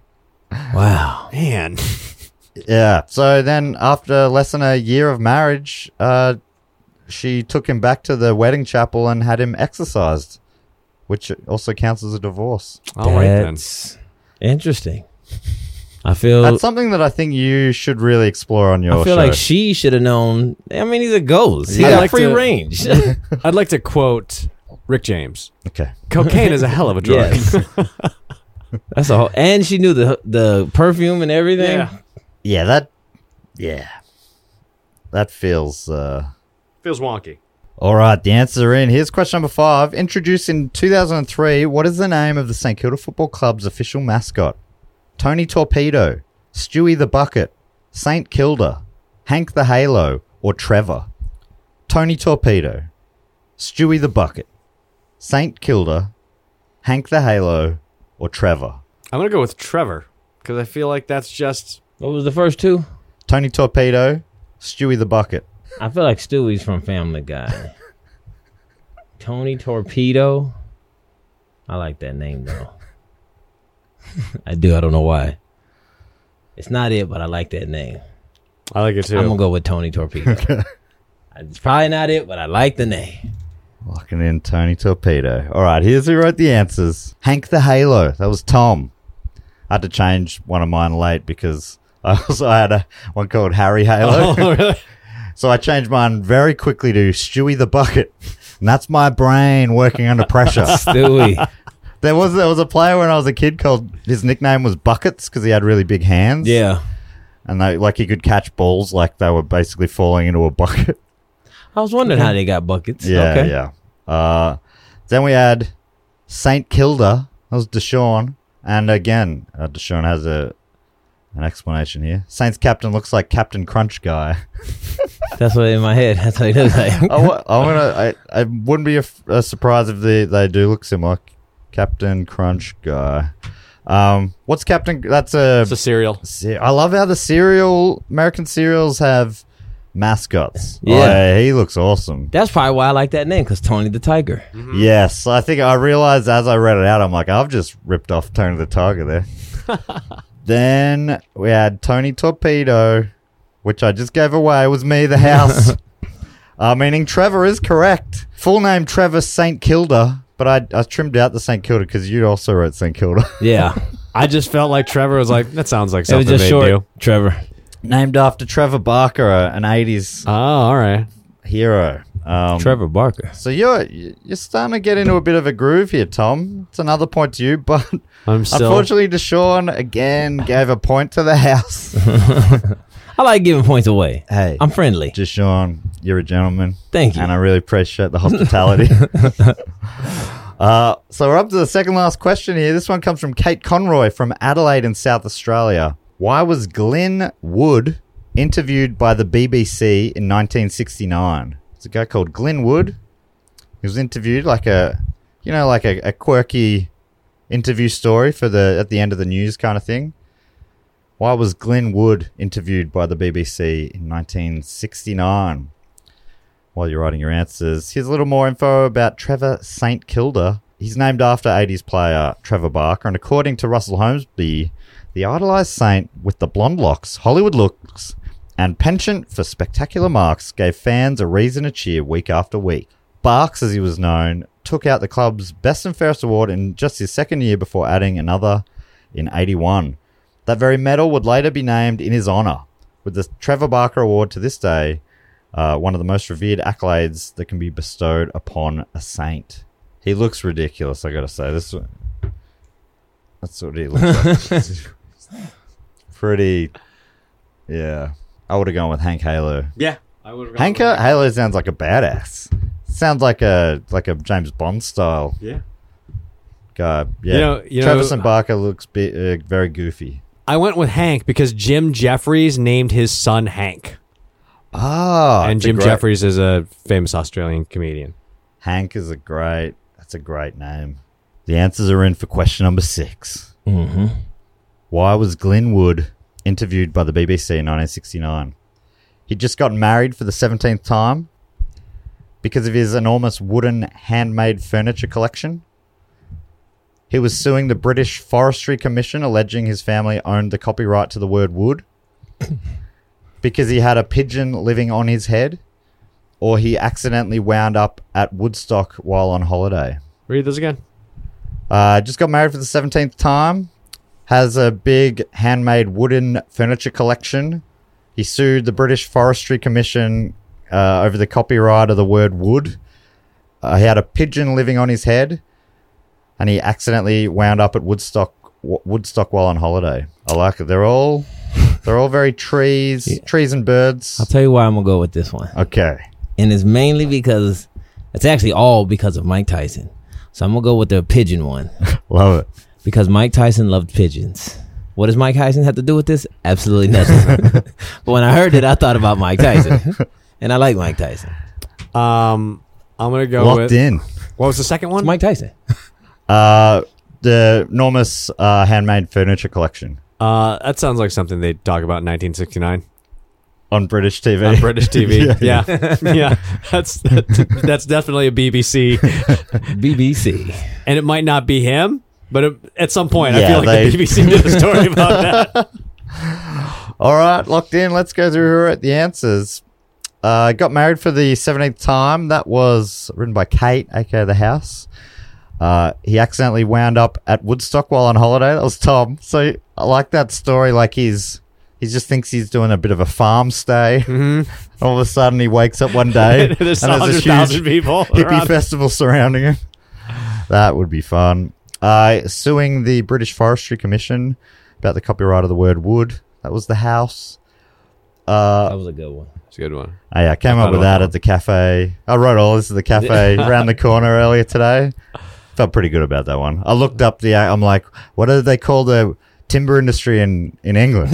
Wow. Man. Yeah. So then after less than a year of marriage, she took him back to the wedding chapel and had him exorcised, which also counts as a divorce. All right then. That's interesting. I feel That's something that I think you should really explore on your I feel show. like she should have known. I mean, he's a ghost. He Yeah. got I'd like free to- range. I'd like to quote Rick James. Okay. Cocaine is a hell of a drug. Yes. That's a whole, and she knew the perfume and everything. Yeah. That feels... Feels wonky. All right, the answers are in. Here's question number 5. Introduced in 2003, what is the name of the St Kilda Football Club's official mascot? Tony Torpedo, Stewie the Bucket, St Kilda, Hank the Halo, or Trevor? Tony Torpedo, Stewie the Bucket, St Kilda, Hank the Halo, or Trevor? I'm going to go with Trevor because I feel like that's just... What was the first two? Tony Torpedo, Stewie the Bucket. I feel like Stewie's from Family Guy. Tony Torpedo. I like that name though. I do. I don't know why. It's not it, but I like that name. I like it too. I'm gonna go with Tony Torpedo. It's probably not it, but I like the name. Locking in Tony Torpedo. All right, here's who wrote the answers. Hank the Halo. That was Tom. I had to change one of mine late because I had one called Harry Halo. Oh, really? So I changed mine very quickly to Stewie the Bucket. And that's my brain working under pressure. Stewie. There was a player when I was a kid called, his nickname was Buckets because he had really big hands. Yeah. And he could catch balls like they were basically falling into a bucket. I was wondering how they got buckets. Yeah, Okay. yeah. Then we had St Kilda. That was Deshaun. And again, Deshaun has an explanation here. Saints captain looks like Captain Crunch guy. That's what in my head. That's what he looks like. I wouldn't be a surprise if they do look similar. Captain Crunch guy. What's Captain? It's a cereal. I love how the American cereals have mascots. Yeah. He looks awesome. That's probably why I like that name, because Tony the Tiger. Mm-hmm. Yes, I think I realized as I read it out, I'm like, I've just ripped off Tony the Tiger there. Then we had Tony Torpedo, which I just gave away. It was me, the house. Meaning Trevor is correct. Full name Trevor St. Kilda, but I trimmed out the St. Kilda because you also wrote St. Kilda. Yeah. I just felt like Trevor was like, that sounds like It was something just they short, do. Trevor. Named after Trevor Barker, an 80s Oh, all right. hero. Trevor Barker. So you're starting to get into a bit of a groove here, Tom. It's another point to you, but I'm still. unfortunately, Deshaun again gave a point to the house. I like giving points away. Hey, I'm friendly. Deshaun, you're a gentleman. Thank you. And I really appreciate the hospitality. So we're up to the second last question here. This one comes from Kate Conroy from Adelaide in South Australia. Why was Glenn Wood interviewed by the BBC in 1969? It's a guy called Glenn Wood. He was interviewed like a quirky interview story for at the end of the news kind of thing. Why was Glenn Wood interviewed by the BBC in 1969? While you're writing your answers, here's a little more info about Trevor St. Kilda. He's named after 80s player Trevor Barker, and according to Russell Holmesby, the idolised saint with the blonde locks, Hollywood looks, and penchant for spectacular marks gave fans a reason to cheer week after week. Barks, as he was known, took out the club's Best and Fairest award in just his second year before adding another in 81. That very medal would later be named in his honour, with the Trevor Barker Award to this day one of the most revered accolades that can be bestowed upon a saint. He looks ridiculous, I gotta say. That's what he looks like. Pretty, yeah. I would have gone with Hank Halo. Yeah. I would have Hank Halo sounds like a badass. Sounds like a James Bond style Yeah. guy. Yeah. You know, Trevor St. Barker looks very goofy. I went with Hank because Jim Jeffries named his son Hank. And Jim Jeffries is a famous Australian comedian. Hank is that's a great name. The answers are in for question number 6. Mm-hmm. Why was Glenn Wood interviewed by the BBC in 1969? He'd just gotten married for the 17th time because of his enormous wooden handmade furniture collection. He was suing the British Forestry Commission, alleging his family owned the copyright to the word wood because he had a pigeon living on his head, or he accidentally wound up at Woodstock while on holiday. Read those again. Just got married for the 17th time. Has a big handmade wooden furniture collection. He sued the British Forestry Commission over the copyright of the word wood. He had a pigeon living on his head, and he accidentally wound up at Woodstock while on holiday. I like it. They're all very trees and birds. I'll tell you why I'm going to go with this one. Okay. And it's mainly because, it's actually all because of Mike Tyson. So I'm going to go with the pigeon one. Love it. Because Mike Tyson loved pigeons. What does Mike Tyson have to do with this? Absolutely nothing. But when I heard it, I thought about Mike Tyson. And I like Mike Tyson. I'm going to go Locked with... in. What was the second one? It's Mike Tyson. The enormous handmade furniture collection. That sounds like something they'd talk about in 1969. On British TV. On British TV. Yeah. That's definitely a BBC. BBC. And it might not be him, but at some point, I Yeah, feel like the BBC did a story about that. All right, locked in. Let's go through the answers. Got married for the 17th time. That was written by Kate, aka The House. He accidentally wound up at Woodstock while on holiday. That was Tom. So I like that story. Like he just thinks he's doing a bit of a farm stay. Mm-hmm. All of a sudden, he wakes up one day there's and there's a 100,000 huge people hippie around. festival surrounding him. That would be fun. Suing the British Forestry Commission about the copyright of the word wood. That was The House. That was a good one. It's a good one. I came up with that at the cafe. I wrote all this at the cafe around the corner earlier today. Felt pretty good about that one. I looked up I'm like, what do they call the timber industry in England?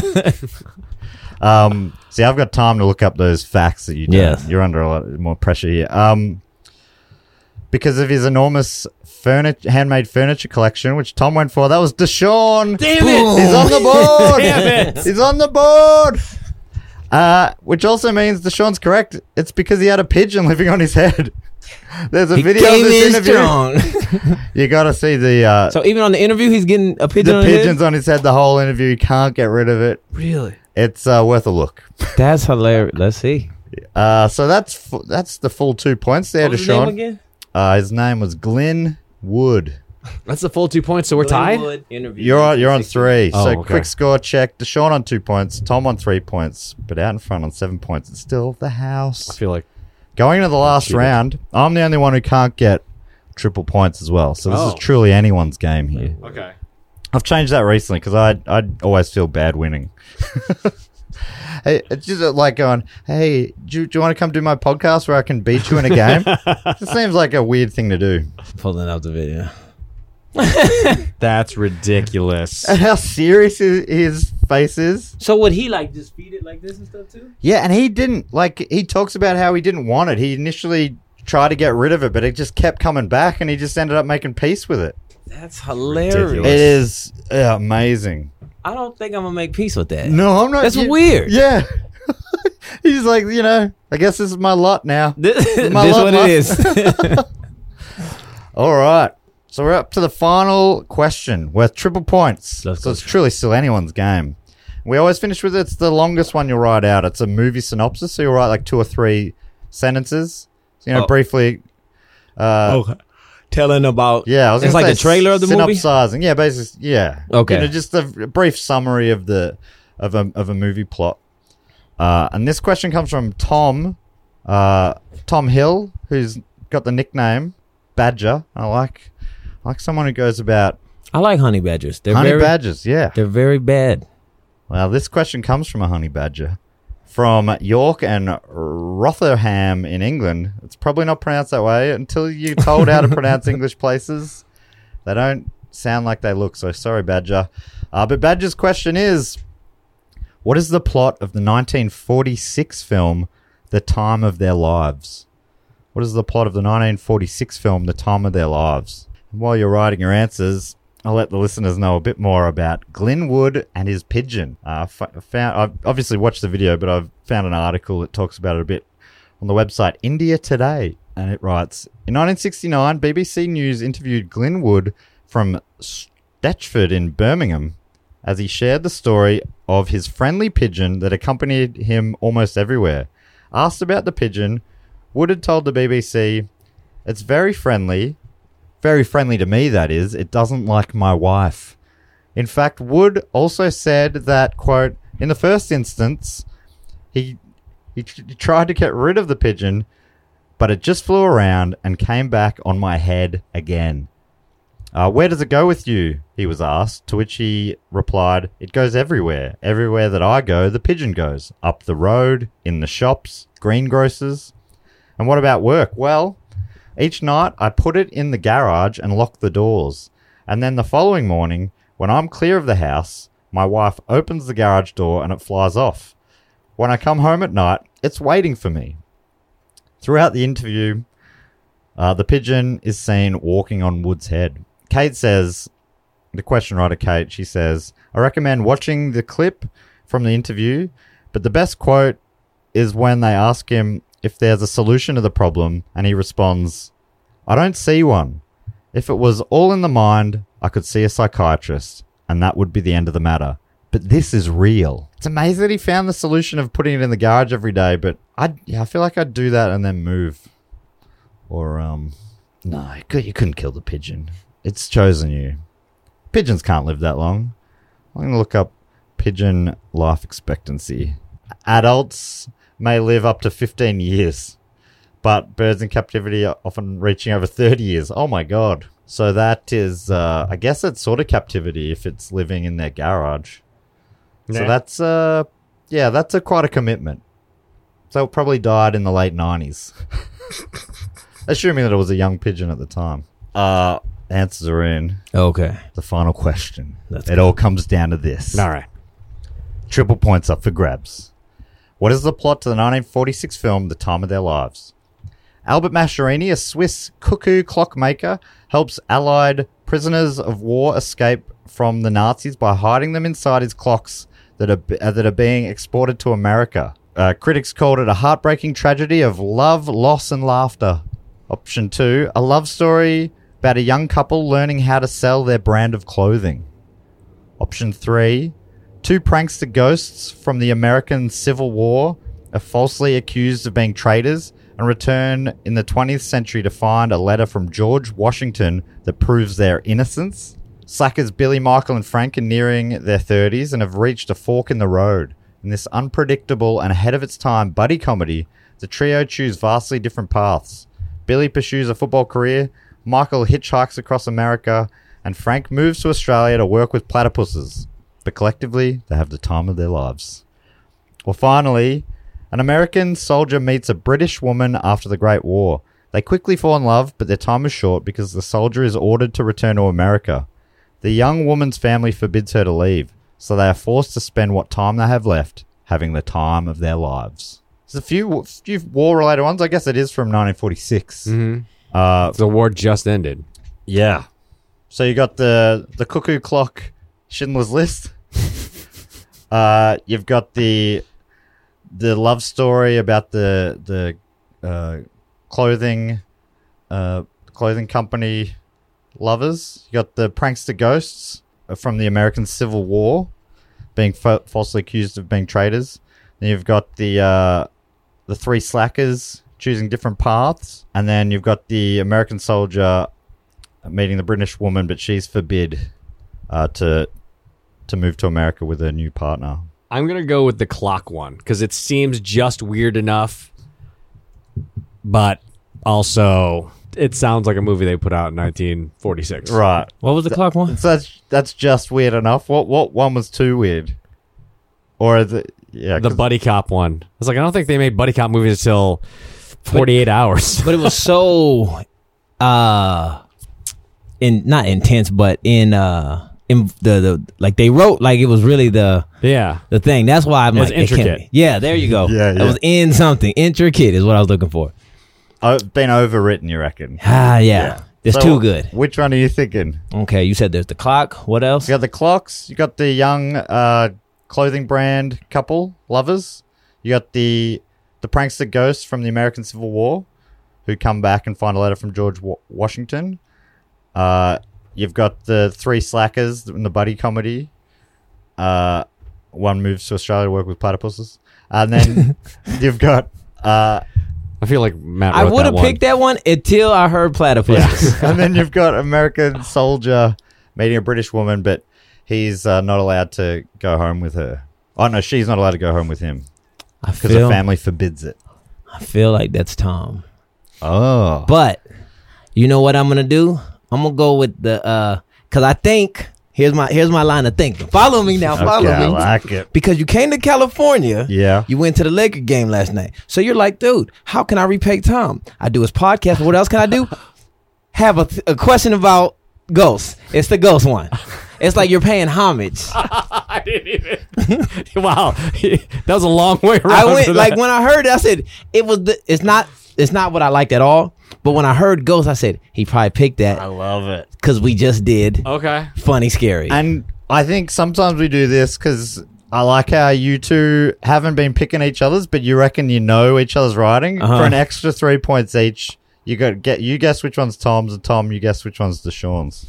See, I've got time to look up those facts that you don't. Yes. You're under a lot more pressure here. because of his enormous handmade furniture collection, which Tom went for. That was Deshaun. Damn it! He's on the board. Damn it! He's on the board. Which also means Deshaun's correct. It's because he had a pigeon living on his head. There's a video of Came this in interview. strong. You got to see the So even on the interview, he's getting a pigeon the on his pigeons head? on his head the whole interview. You can't get rid of it. Really? It's worth a look. That's hilarious. Let's see. So that's the full 2 points there, What was his name Deshaun. again? His name was Glenn Wood. That's the full 2 points, so we're tied? You're on 3. Oh, So okay. quick score check. Deshaun on 2 points. Tom on 3 points. But out in front on 7 points. It's still the I house. feel like Going into the last cheated. round, I'm the only one who can't get triple points as well. So this is Oh. truly anyone's game here. okay. I've changed that recently because I always feel bad winning. Hey, it's just like going, hey, do you want to come do my podcast where I can beat you in a game? It seems like a weird thing to do. Pulling out the video. That's ridiculous. And how serious his face is. So would he like just feed it like this and stuff too? Yeah, and he didn't, like, he talks about how he didn't want it. He initially tried to get rid of it, but it just kept coming back, and he just ended up making peace with it. That's hilarious. Ridiculous. It is amazing. I don't think I'm gonna make peace with that. No, I'm not. That's weird. Yeah. He's like, I guess this is my lot now. This My love, what my- it is. All right. So we're up to the final question worth triple points. Let's So go. it's truly still anyone's game. We always finish with it's the longest one you'll write out. It's a movie synopsis, so you'll write like 2 or 3 sentences. So, Oh. briefly. Okay. Telling about Yeah, I was it's gonna like say a trailer of the movie. synopsizing. Yeah, basically, yeah. Okay. Just a brief summary of a movie plot. And this question comes from Tom Hill, who's got the nickname Badger. I like someone who goes about I like honey badgers. They're honey very badgers. Yeah. They're very bad. Well, this question comes from a honey badger from York and Rotherham in England. It's probably not pronounced that way until you're told how to pronounce English places. They don't sound like they look, so sorry, Badger. But Badger's question is, what is the plot of the 1946 film, The Time of Their Lives? What is the plot of the 1946 film, The Time of Their Lives? And while you're writing your answers, I'll let the listeners know a bit more about Glenn Wood and his pigeon. I've obviously watched the video, but I've found an article that talks about it a bit on the website India Today. And it writes, in 1969, BBC News interviewed Glenn Wood from Stetchford in Birmingham as he shared the story of his friendly pigeon that accompanied him almost everywhere. Asked about the pigeon, Wood had told the BBC, "It's very friendly to me, that is. It doesn't like my wife." In fact, Wood also said that, quote, in the first instance, he tried to get rid of the pigeon, but it just flew around and came back on my head again. Where does it go with you? He was asked, to which he replied, "It goes everywhere. Everywhere that I go, the pigeon goes. Up the road, in the shops, greengrocers." And what about work? Well, each night I put it in the garage and lock the doors. And then the following morning, when I'm clear of the house, my wife opens the garage door and it flies off. When I come home at night, it's waiting for me. Throughout the interview, the pigeon is seen walking on Wood's head. Kate says, the question writer Kate, she says, "I recommend watching the clip from the interview, but the best quote is when they ask him if there's a solution to the problem, and he responds, 'I don't see one. If it was all in the mind, I could see a psychiatrist, and that would be the end of the matter. But this is real.'" It's amazing that he found the solution of putting it in the garage every day, but I feel like I'd do that and then move. Or, no, you couldn't kill the pigeon. It's chosen you. Pigeons can't live that long. I'm going to look up pigeon life expectancy. Adults may live up to 15 years, but birds in captivity are often reaching over 30 years. Oh my God. So that is, I guess it's sort of captivity if it's living in their garage. So that's quite a commitment. So it probably died in the late 90s. Assuming that it was a young pigeon at the time. Answers are in. Okay. The final question. Let's It all comes down to this. All right. Triple points up for grabs. What is the plot to the 1946 film The Time of Their Lives? Albert Mascherini, a Swiss cuckoo clockmaker, helps Allied prisoners of war escape from the Nazis by hiding them inside his clocks that are being exported to America. Critics called it a heartbreaking tragedy of love, loss, and laughter. Option 2, a love story about a young couple learning how to sell their brand of clothing. Option 3, 2 prankster ghosts from the American Civil War are falsely accused of being traitors and return in the 20th century to find a letter from George Washington that proves their innocence. Slackers Billy, Michael, and Frank are nearing their 30s and have reached a fork in the road. In this unpredictable and ahead of its time buddy comedy, the trio choose vastly different paths. Billy pursues a football career, Michael hitchhikes across America, and Frank moves to Australia to work with platypuses. But collectively, they have the time of their lives. Well, finally, an American soldier meets a British woman after the Great War. They quickly fall in love, but their time is short because the soldier is ordered to return to America. The young woman's family forbids her to leave, so they are forced to spend what time they have left having the time of their lives. There's a few war-related ones. I guess it is from 1946. Mm-hmm. The war just ended. Yeah. So you got the cuckoo clock Schindler's List. You've got the love story about the clothing company lovers. You got the prankster ghosts from the American Civil War being falsely accused of being traitors. Then you've got the 3 slackers choosing different paths, and then you've got the American soldier meeting the British woman, but she's forbid to move to America with her new partner. I'm going to go with the clock one because it seems just weird enough, but also it sounds like a movie they put out in 1946. Right. What was the clock one? So that's just weird enough. What one was too weird? Or the buddy cop one. I was like, I don't think they made buddy cop movies until 48 hours. But it was so not intense, but in the like they wrote like it was really the thing. That's why I'm it was like intricate. Yeah, there you go. Yeah. It was in something intricate is what I was looking for. Been overwritten, you reckon? Yeah. It's So too good. Which one are you thinking? Okay, you said there's the clock. What else? You got the clocks. You got the young clothing brand couple lovers. You got the prankster ghosts from the American Civil War who come back and find a letter from George Washington. You've got the 3 slackers in the buddy comedy. One moves to Australia to work with platypuses. And then you've got... I feel like Matt wrote I would have that one. picked that one until I heard platypus. and then you've got American soldier meeting a British woman, but he's not allowed to go home with her. Oh, no, she's not allowed to go home with him because her family forbids it. I feel like that's Tom. Oh. But you know what I'm going to do? I'm going to go with the... Because I think... Here's my line of thinking. Follow me now. Follow Okay, me. I like it. Because you came to California. Yeah. You went to the Laker game last night. So you're like, dude, how can I repay Tom? I do his podcast. What else can I do? Have a question about ghosts. It's the ghost one. It's like you're paying homage. I didn't even. Wow, that was a long way around. I went for like that. when I heard it, I said it's not what I liked at all. But when I heard ghosts, I said he probably picked I that love it. because we just did Okay. funny scary. And I think sometimes we do this because I like how you two haven't been picking each other's, but you reckon you know each other's writing. Uh-huh. For an extra 3 points each, you guess which one's Tom's, and Tom, you guess which one's Deshaun's.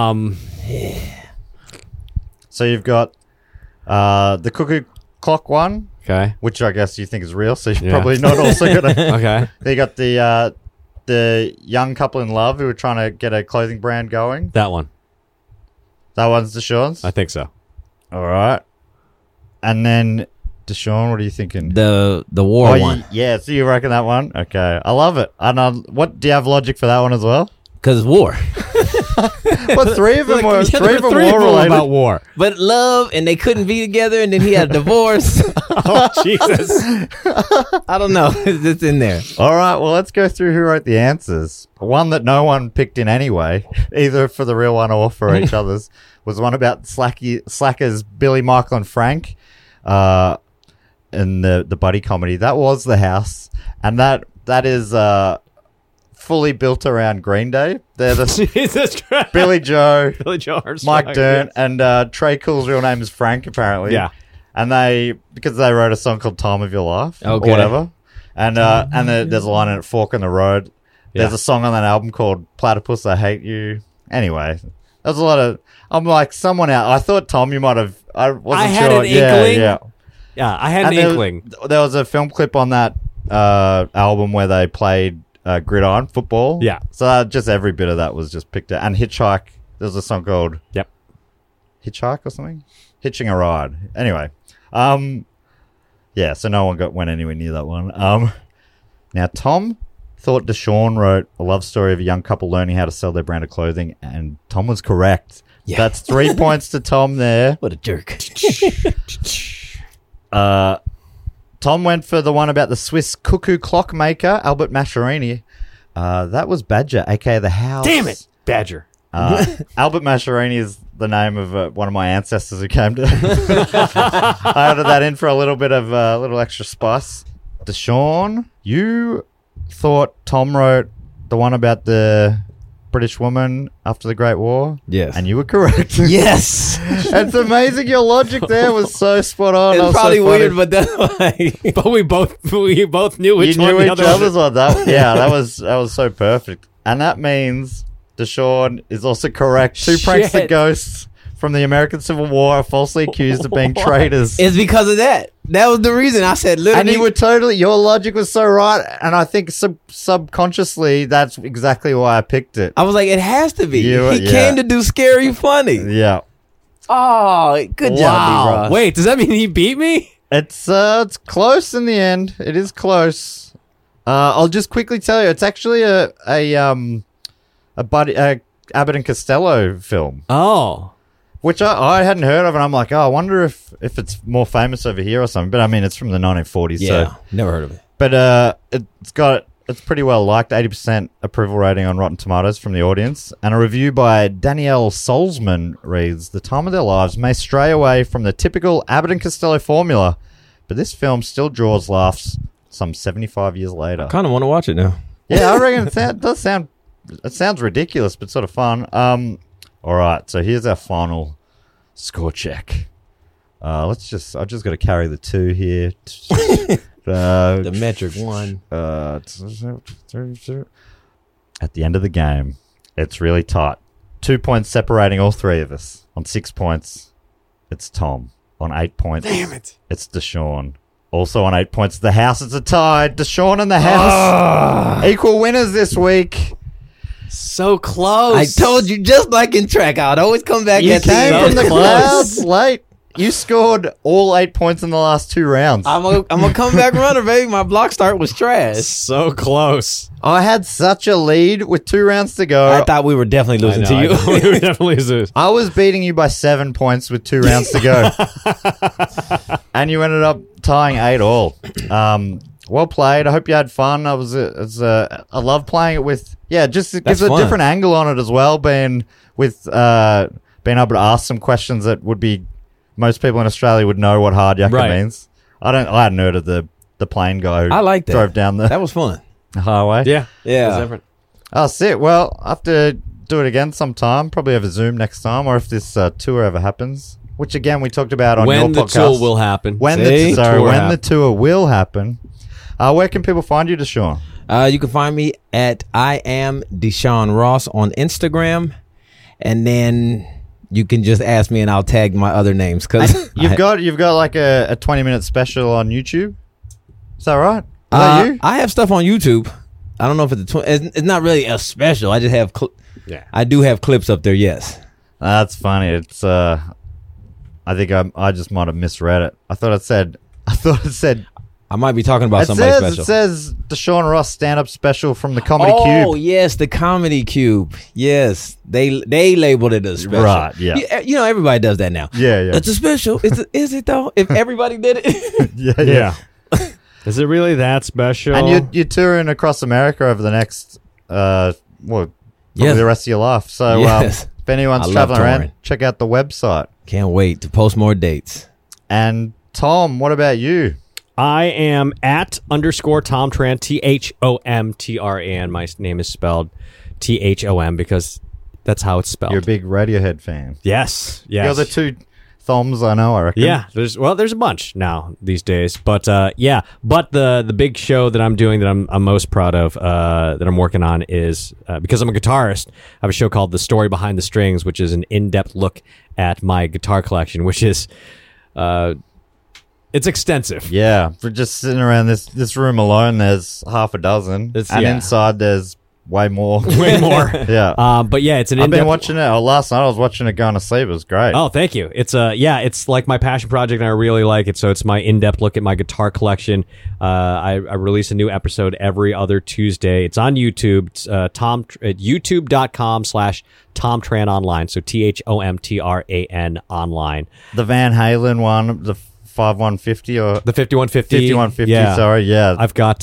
So you've got the cuckoo clock one, Okay. which I guess you think is real, so you're Yeah. probably not also gonna. Okay. Then you got the young couple in love who are trying to get a clothing brand going. That one. That one's Deshaun's. I think so. All right. And then Deshaun, what are you thinking? the war one. Yeah, so you reckon that one? Okay, I love it. And what do you have logic for that one as well? Because war. Well, three of them were Three of them war related. about war. But love, and they couldn't be together, and then he had a divorce. Oh Jesus! I don't know. It's in there. All right, well, let's go through who wrote the answers. One that no one picked in anyway, either for the real one or for each other's, was one about slackers Billy, Michael, and Frank in the buddy comedy. That was The House, and that is fully built around Green Day. They're the Jesus Christ. Billy Joe, Billy Joe Armstrong. Mike Dirnt, yes. and Trey Cool's real name is Frank, apparently. Yeah. And because they wrote a song called Time of Your Life or Okay. whatever. And there's a line in it, Fork in the Road. There's Yeah. a song on that album called Platypus, I Hate You. Anyway, there's a lot of... I'm like, someone out... I thought, Tom, you might have... I wasn't I had sure. an inkling. Yeah. Yeah, I had an And inkling. there was a film clip on that album where they played Gridiron Football. Yeah. So just every bit of that was just picked out. And Hitchhike, there's a song called Yep. Hitchhike or something? Hitching a Ride. Anyway. Yeah, so no one went anywhere near that one. Now, Tom thought Deshaun wrote a love story of a young couple learning how to sell their brand of clothing, and Tom was correct. Yeah. That's 3 points to Tom there. What a jerk. Tom went for the one about the Swiss cuckoo clockmaker, Albert Mascheroni. That was Badger, aka the House. Damn it, Badger. Albert Mascheroni is the name of one of my ancestors who came to. I added that in for a little bit of little extra spice. Deshaun, you thought Tom wrote the one about the British woman after the Great War? Yes. And you were correct. Yes. It's amazing. Your logic there was so spot on. That It's was so probably funny. weird, but that's why. But we both knew which You one knew the each other other's was. one. That was so perfect. And that means Deshaun is also correct. Two pranks the Shit. ghosts from the American Civil War are falsely accused of being traitors. It's because of that. That was the reason I said literally. And you were totally, your logic was so right. And I think subconsciously, that's exactly why I picked it. I was like, it has to be. You- He yeah. came to do scary funny. Yeah. Oh, good job, Wow. B-Ross. Wait, does that mean he beat me? It's close in the end. It is close. I'll just quickly tell you, it's actually a Abbott and Costello film. Oh. Which I hadn't heard of, and I'm like, oh, I wonder if it's more famous over here or something. But I mean, it's from the 1940s. Yeah, So. never heard of it. But it's pretty well liked, 80% approval rating on Rotten Tomatoes from the audience. And a review by Danielle Solzman reads, the time of their lives may stray away from the typical Abbott and Costello formula, but this film still draws laughs some 75 years later. Kind of want to watch it now. Yeah, I reckon it sounds ridiculous, but sort of fun. All right, so here's our final score check. I just got to carry the 2 here. The metric one. At the end of the game, it's really tight. 2 points separating all three of us. On 6 points, it's Tom. On 8 points, Damn it. it's Deshaun. Also on 8 points, the House. It's a tie. Deshaun and the House. Equal winners this week. So close. I told you, just like in track, I'd always come back You at the came end. from the close. clouds late. You scored all 8 points in the last 2 rounds. I'm a comeback runner, baby. My block start was trash. So close. I had such a lead with 2 rounds to go. I thought we were definitely losing to you. we would definitely lose. I was beating you by 7 points with 2 rounds to go. And you ended up tying 8 all. Well played. I hope you had fun. I love playing it with, just it gives That's a fun. different angle on it as well, being able to ask some questions that would be, most people in Australia would know what hard yakka Right. means. I hadn't heard of the plane guy who I like that. drove down That was fun. the highway. Yeah. Yeah. It was different. Oh, sick. Well, I have to do it again sometime. Probably over Zoom next time, or if this tour ever happens. Which again we talked about on your When the podcast. tour will happen. When See? the tour will happen. Where can people find you, Deshaun? You can find me at I am Deshaun Ross on Instagram, and then you can just ask me and I'll tag my other names because You've got like a 20-minute special on YouTube. Is that right? Is that you? I have stuff on YouTube. I don't know if it's not really a special. I just have Yeah. I do have clips up there. Yes. That's funny. It's I think I just might have misread it. I thought it said. I might be talking about somebody special. It says Deshaun Ross stand-up special from the Comedy Oh Cube. yes, the Comedy Cube. Yes, they labeled it as special. Right, yeah. You know everybody does that now. Yeah, yeah. It's a special. Is it though? If everybody did it. Yeah. Is it really that special? And you're touring across America over the next, probably Yes. the rest of your life. So Yes. if anyone's I love traveling around, touring. check out the website. Can't wait to post more dates. And Tom, what about you? I am at _ Tom Tran, THOMTRAN. My name is spelled THOM because that's how it's spelled. You're a big Radiohead fan. Yes. You're the two thumbs I know, I reckon. Yeah, there's a bunch now these days, but but the big show that I'm doing that I'm most proud of that I'm working on is because I'm a guitarist. I have a show called The Story Behind the Strings, which is an in-depth look at my guitar collection, which is it's extensive. Yeah, for just sitting around this room alone, there's half a dozen, and inside there's way more. Way more. Yeah. But yeah, it's an I've been in-depth watching it. Last night I was watching it going to sleep. It was great. Oh, thank you. It's it's like my passion project, and I really like it. So it's my in-depth look at my guitar collection. I release a new episode every other Tuesday. It's on YouTube. It's youtube.com/Tom Tran Online. So THOMTRAN online. The Van Halen one, the 5150 or The 5150. 5150. Sorry, yeah. I've got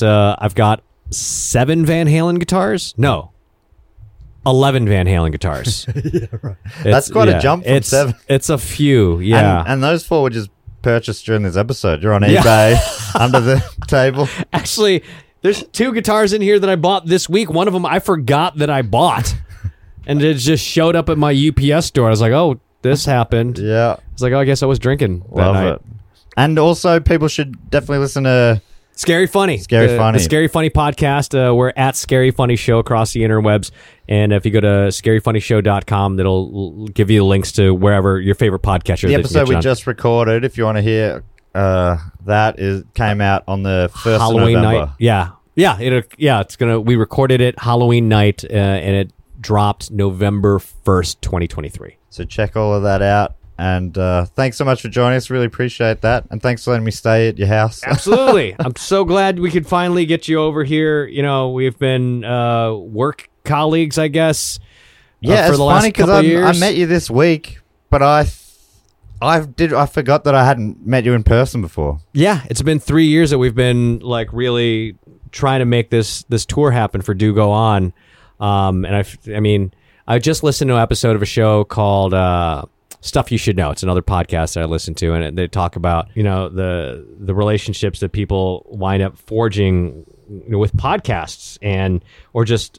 7 Van Halen guitars. No. 11 Van Halen guitars. That's quite a jump from 7. It's a few, yeah. And those 4 were just purchased during this episode. You're on eBay under the table. Actually, there's 2 guitars in here that I bought this week. One of them I forgot that I bought. And it just showed up at my UPS store. I was like, oh, this happened. Yeah. I was like, oh, I guess I was drinking that Love night. it. And also, people should definitely listen to Scary Funny. The Scary Funny podcast. We're at Scary Funny Show across the interwebs. And if you go to scaryfunnyshow.com, that'll give you links to wherever your favorite podcatcher. The episode we just recorded, if you want to hear came out on the 1st Halloween of November. night. We recorded it Halloween night, and it dropped November 1st, 2023. So check all of that out. And thanks so much for joining us. Really appreciate that. And thanks for letting me stay at your house. Absolutely. I'm so glad we could finally get you over here. You know, we've been work colleagues, I guess. Yeah, for it's the funny last because couple years. I met you this week, but I forgot that I hadn't met you in person before. Yeah, it's been 3 years that we've been like really trying to make this tour happen for Do Go On. And I just listened to an episode of a show called Stuff You Should Know. It's another podcast that I listen to, and they talk about, you know, the relationships that people wind up forging, you know, with podcasts or just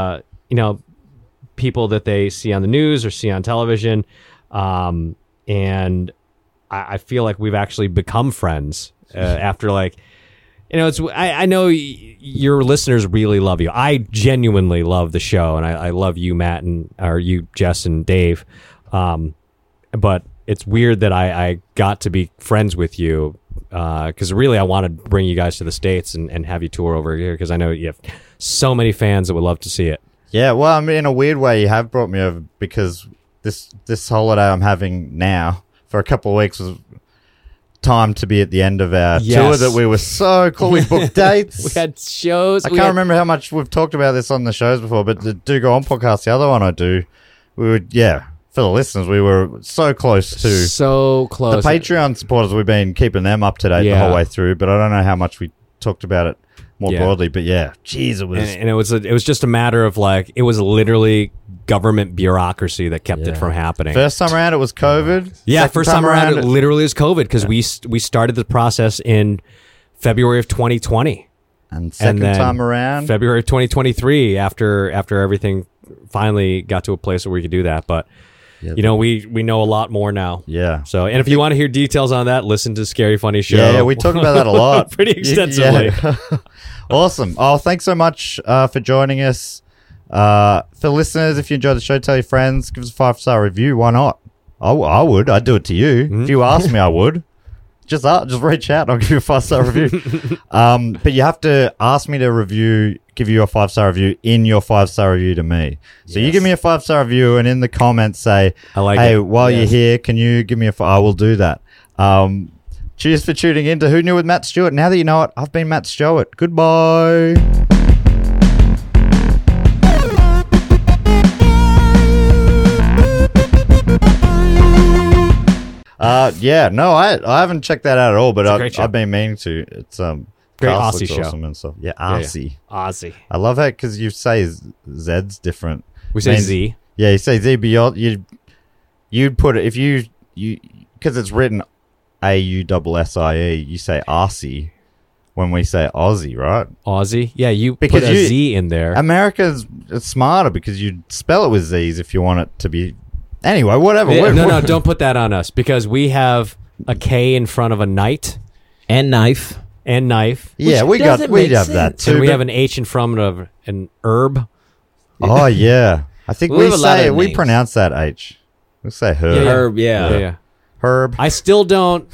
people that they see on the news or see on television. And I feel like we've actually become friends after, like, you know, I know your listeners really love you. I genuinely love the show, and I love you, Matt, or you, Jess, and Dave. But it's weird that I got to be friends with you because really I want to bring you guys to the States and have you tour over here because I know you have so many fans that would love to see it. Yeah, well, I mean, in a weird way, you have brought me over because this holiday I'm having now for a couple of weeks was time to be at the end of our tour that we were so cool. We booked dates. We had shows. I can't remember how much we've talked about this on the shows before, but the Do Go On podcast, the other one I do, we would, for the listeners, we were so close to. So close. The Patreon supporters, we've been keeping them up to date the whole way through, but I don't know how much we talked about it more broadly. But geez, it was. And it was just a matter of like, it was literally government bureaucracy that kept it from happening. First time around, it was COVID. Yeah, first time around, it literally was COVID because we started the process in February of 2020. And second time around, February of 2023, after everything finally got to a place where we could do that. But you know, we know a lot more now. Yeah. So, and if you want to hear details on that, listen to Scary Funny Show. Yeah, we talk about that a lot. Pretty extensively. Yeah. Awesome. Oh, thanks so much for joining us. For listeners, if you enjoyed the show, tell your friends, give us a 5-star review. Why not? I would. I'd do it to you. If you asked me, I would. Just reach out and I'll give you a 5-star review. But you have to ask me to give you a 5-star review in your 5-star review to me. So you give me a 5-star review and in the comments say, hey, while you're here, can you give me I will do that. Cheers for tuning in to Who Knew with Matt Stewart. Now that you know it, I've been Matt Stewart. Goodbye. I haven't checked that out at all, but I've been meaning to. It's great Aussie show. Awesome and stuff. Yeah, Aussie. Aussie. I love it because you say Z's different. We say Z. Yeah, you say Z, but you'd put it if you because it's written AUSSIE. You say Aussie. when we say Aussie, right? Aussie. Yeah, you Because put a you- Z in there. America's smarter because you spell it with Z's if you want it to be. Anyway, whatever. Yeah, No, don't put that on us because we have a K in front of a knight And knife. and knife. Yeah, Which we doesn't have make that sense. too. And we but- have an H in front of an herb. Oh yeah, I think We we have a lot say of we names. pronounce that H. We say herb. Yeah. Herb, yeah. Yeah. Herb. I still don't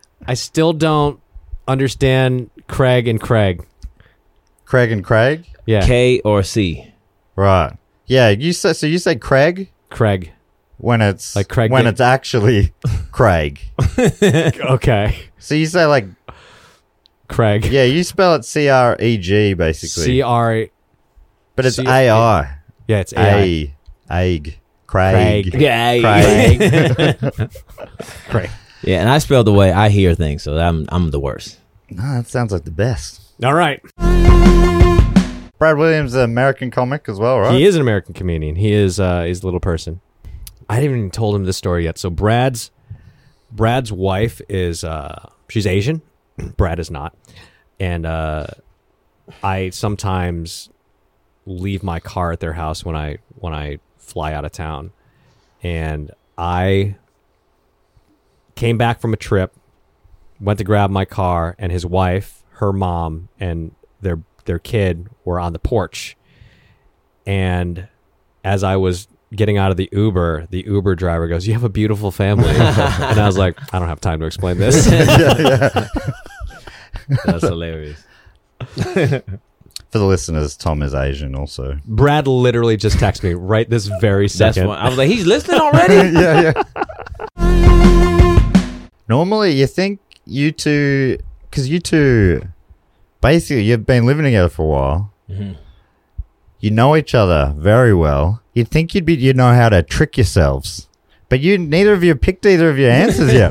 understand Craig and Craig. Craig and Craig. Yeah. K or C. Right. Yeah. You say Craig Craig. when it's Like Craig when Dick- it's actually Craig. Okay. So you say like Craig. yeah, you spell it CREG basically, C-R. but it's C- AI. Yeah, it's AI. Aig. Craig. Craig. Yeah. Craig. Craig. Yeah, and I spell the way I hear things, so I'm the worst. No, that sounds like the best. All right. Brad Williams, an American comic as well, right? He is an American comedian. He is he's a little person. I haven't even told him this story yet. So Brad's wife is she's Asian. Brad is not. And I sometimes leave my car at their house when I fly out of town. And I came back from a trip, went to grab my car, and his wife, her mom, and their kid were on the porch. And as I was getting out of the Uber driver goes, "You have a beautiful family." And I was like, I don't have time to explain this. That's hilarious. For the listeners, Tom is Asian also. Brad literally just texted me right this very That's second. one. I was like, he's listening already? Normally, you think you two, because you two, basically, you've been living together for a while. Mm-hmm. You know each other very well. You'd think you'd know how to trick yourselves, but neither of you picked either of your answers yet.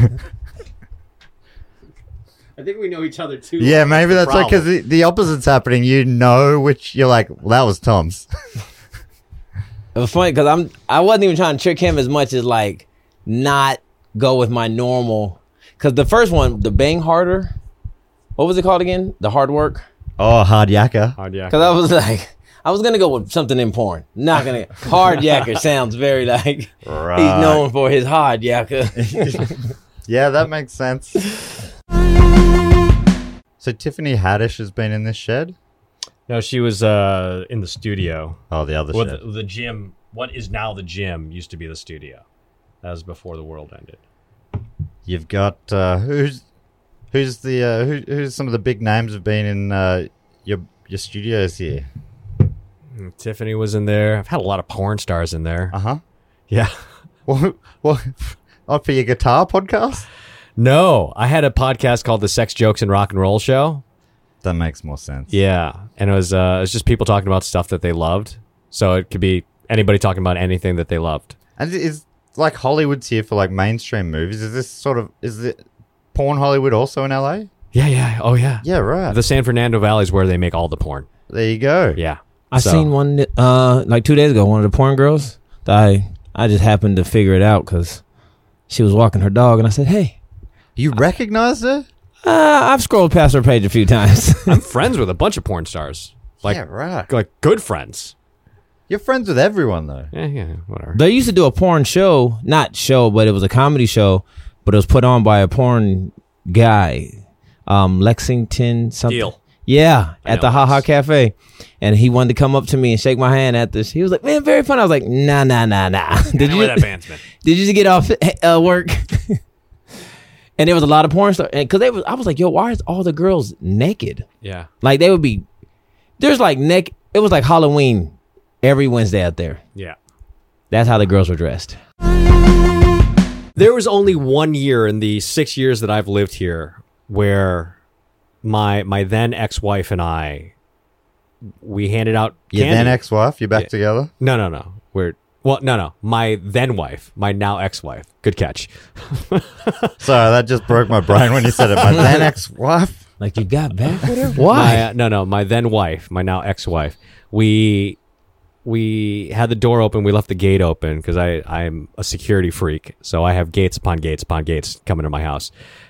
I think we know each other too. Yeah, maybe that's like because the opposite's happening. You know which you're like. Well, that was Tom's. It was funny because I wasn't even trying to trick him as much as like not go with my normal. Because the first one, the bang harder, what was it called again? The hard work. Oh, hard yakka. Hard yak. Because I was like, I was gonna go with something in porn. Not gonna hard yakker sounds very like Right. he's known for his hard yakker. Yeah, that makes sense. So Tiffany Haddish has been in this shed. No, she was in the studio. Oh, the other Well, shed. the gym, what is now the gym, used to be the studio. That was before the world ended. You've got who's some of the big names have been in your studios here. Tiffany was in there. I've had a lot of porn stars in there. Uh-huh. Yeah. Well, oh, for your guitar podcast? No, I had a podcast called The Sex Jokes and Rock and Roll Show. That makes more sense. Yeah, and it was just people talking about stuff that they loved. So it could be anybody talking about anything that they loved. And is like Hollywood's here for like mainstream movies. Is it porn Hollywood also in LA? Yeah. Oh, yeah. Yeah, right. The San Fernando Valley is where they make all the porn. There you go. Yeah. I So- seen one like 2 days ago. One of the porn girls. That I just happened to figure it out because she was walking her dog, and I said, "Hey, You recognized her? I've scrolled past her page a few times." I'm friends with a bunch of porn stars. Yeah, right. Like good friends. You're friends with everyone though. Yeah, whatever. They used to do a porn show, not show, but it was a comedy show, but it was put on by a porn guy, Lexington something. Deal. Yeah, I at know the Ha Ha Lex. Cafe, and he wanted to come up to me and shake my hand at this. He was like, "Man, very fun." I was like, "Nah." I Did know you where that band's been. Did you just get off work? And there was a lot of porn stars, because I was like, "Yo, why is all the girls naked? Yeah. Like they would be, there's like neck. It was like Halloween every Wednesday out there. Yeah. That's how the girls were dressed." There was only 1 year in the 6 years that I've lived here where my then ex-wife and I, we handed out Your candy. then ex-wife, you're back Yeah. together? No. No. My then wife, my now ex-wife. Good catch. Sorry, that just broke my brain when you said it. My then ex-wife? Like, you got back with her? Why? My then wife, my now ex-wife. We had the door open. We left the gate open because I'm a security freak. So I have gates upon gates upon gates coming to my house.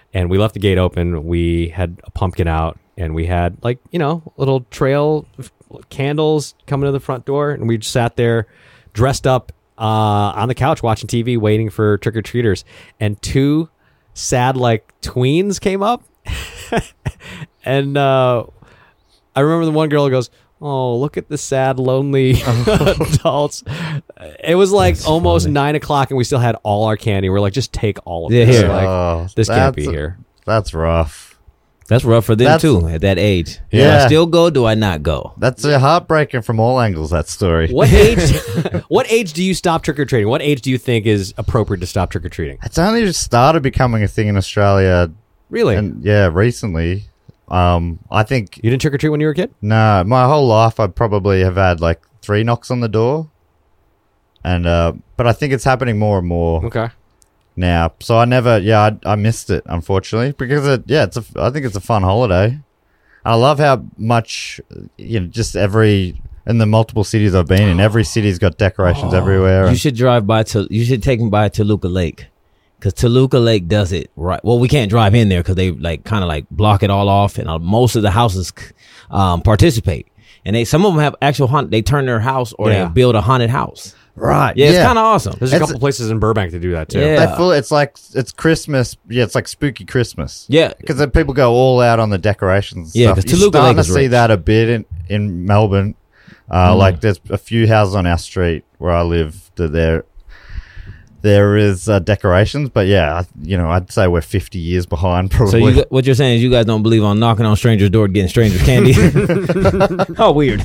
And we left the gate open. We had a pumpkin out, and we had like, little trail candles coming to the front door, and we just sat there dressed up on the couch watching TV, waiting for trick-or-treaters. And two sad like tweens came up. And I remember the one girl goes, "Oh, look at the sad, lonely adults." It was like That's almost funny. 9 o'clock, and we still had all our candy. We're like, just take all of Yeah, this. here. Like, this can't be here. That's rough. That's rough for them That's- too at that age. Do Yeah. I still go? Do I not go? That's heartbreaking from all angles, that story. What age? What age do you stop trick or treating? What age do you think is appropriate to stop trick or treating? It's only just started becoming a thing in Australia, Really? and recently. I think You didn't trick or treat when you were a kid? no, my whole life I'd probably have had like 3 knocks on the door, and but I think it's happening more and more Okay. now. So I never, I missed it unfortunately because I think it's a fun holiday. I love how much just in the multiple cities I've been in, every city's got decorations everywhere. You should drive by to. You should take them by Toluca Lake, because Toluca Lake does it right. Well, we can't drive in there because they kind of block it all off, and most of the houses participate. And some of them have actual haunted. They turn their house or Yeah. they build a haunted house. Right? Yeah, it's kind of awesome. There's a It's- couple places in Burbank that do that too. Yeah. It's Christmas. Yeah, it's like spooky Christmas. Yeah. Because then people go all out on the decorations. And Yeah, stuff. 'cause You're Toluca starting Lake to is see rich. that a bit in Melbourne. Like there's a few houses on our street where I live that there is decorations, but I'd say we're 50 years behind So probably. what you're saying is you guys don't believe on knocking on strangers' door getting strangers candy? How weird.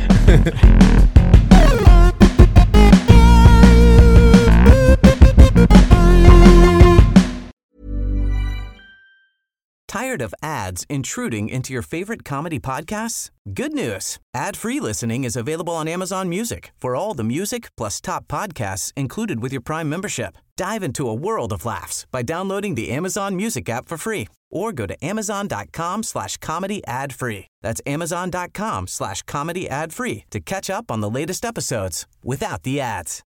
Tired of ads intruding into your favorite comedy podcasts? Good news. Ad-free listening is available on Amazon Music for all the music plus top podcasts included with your Prime membership. Dive into a world of laughs by downloading the Amazon Music app for free or go to amazon.com/comedy ad-free. That's amazon.com/comedy ad-free to catch up on the latest episodes without the ads.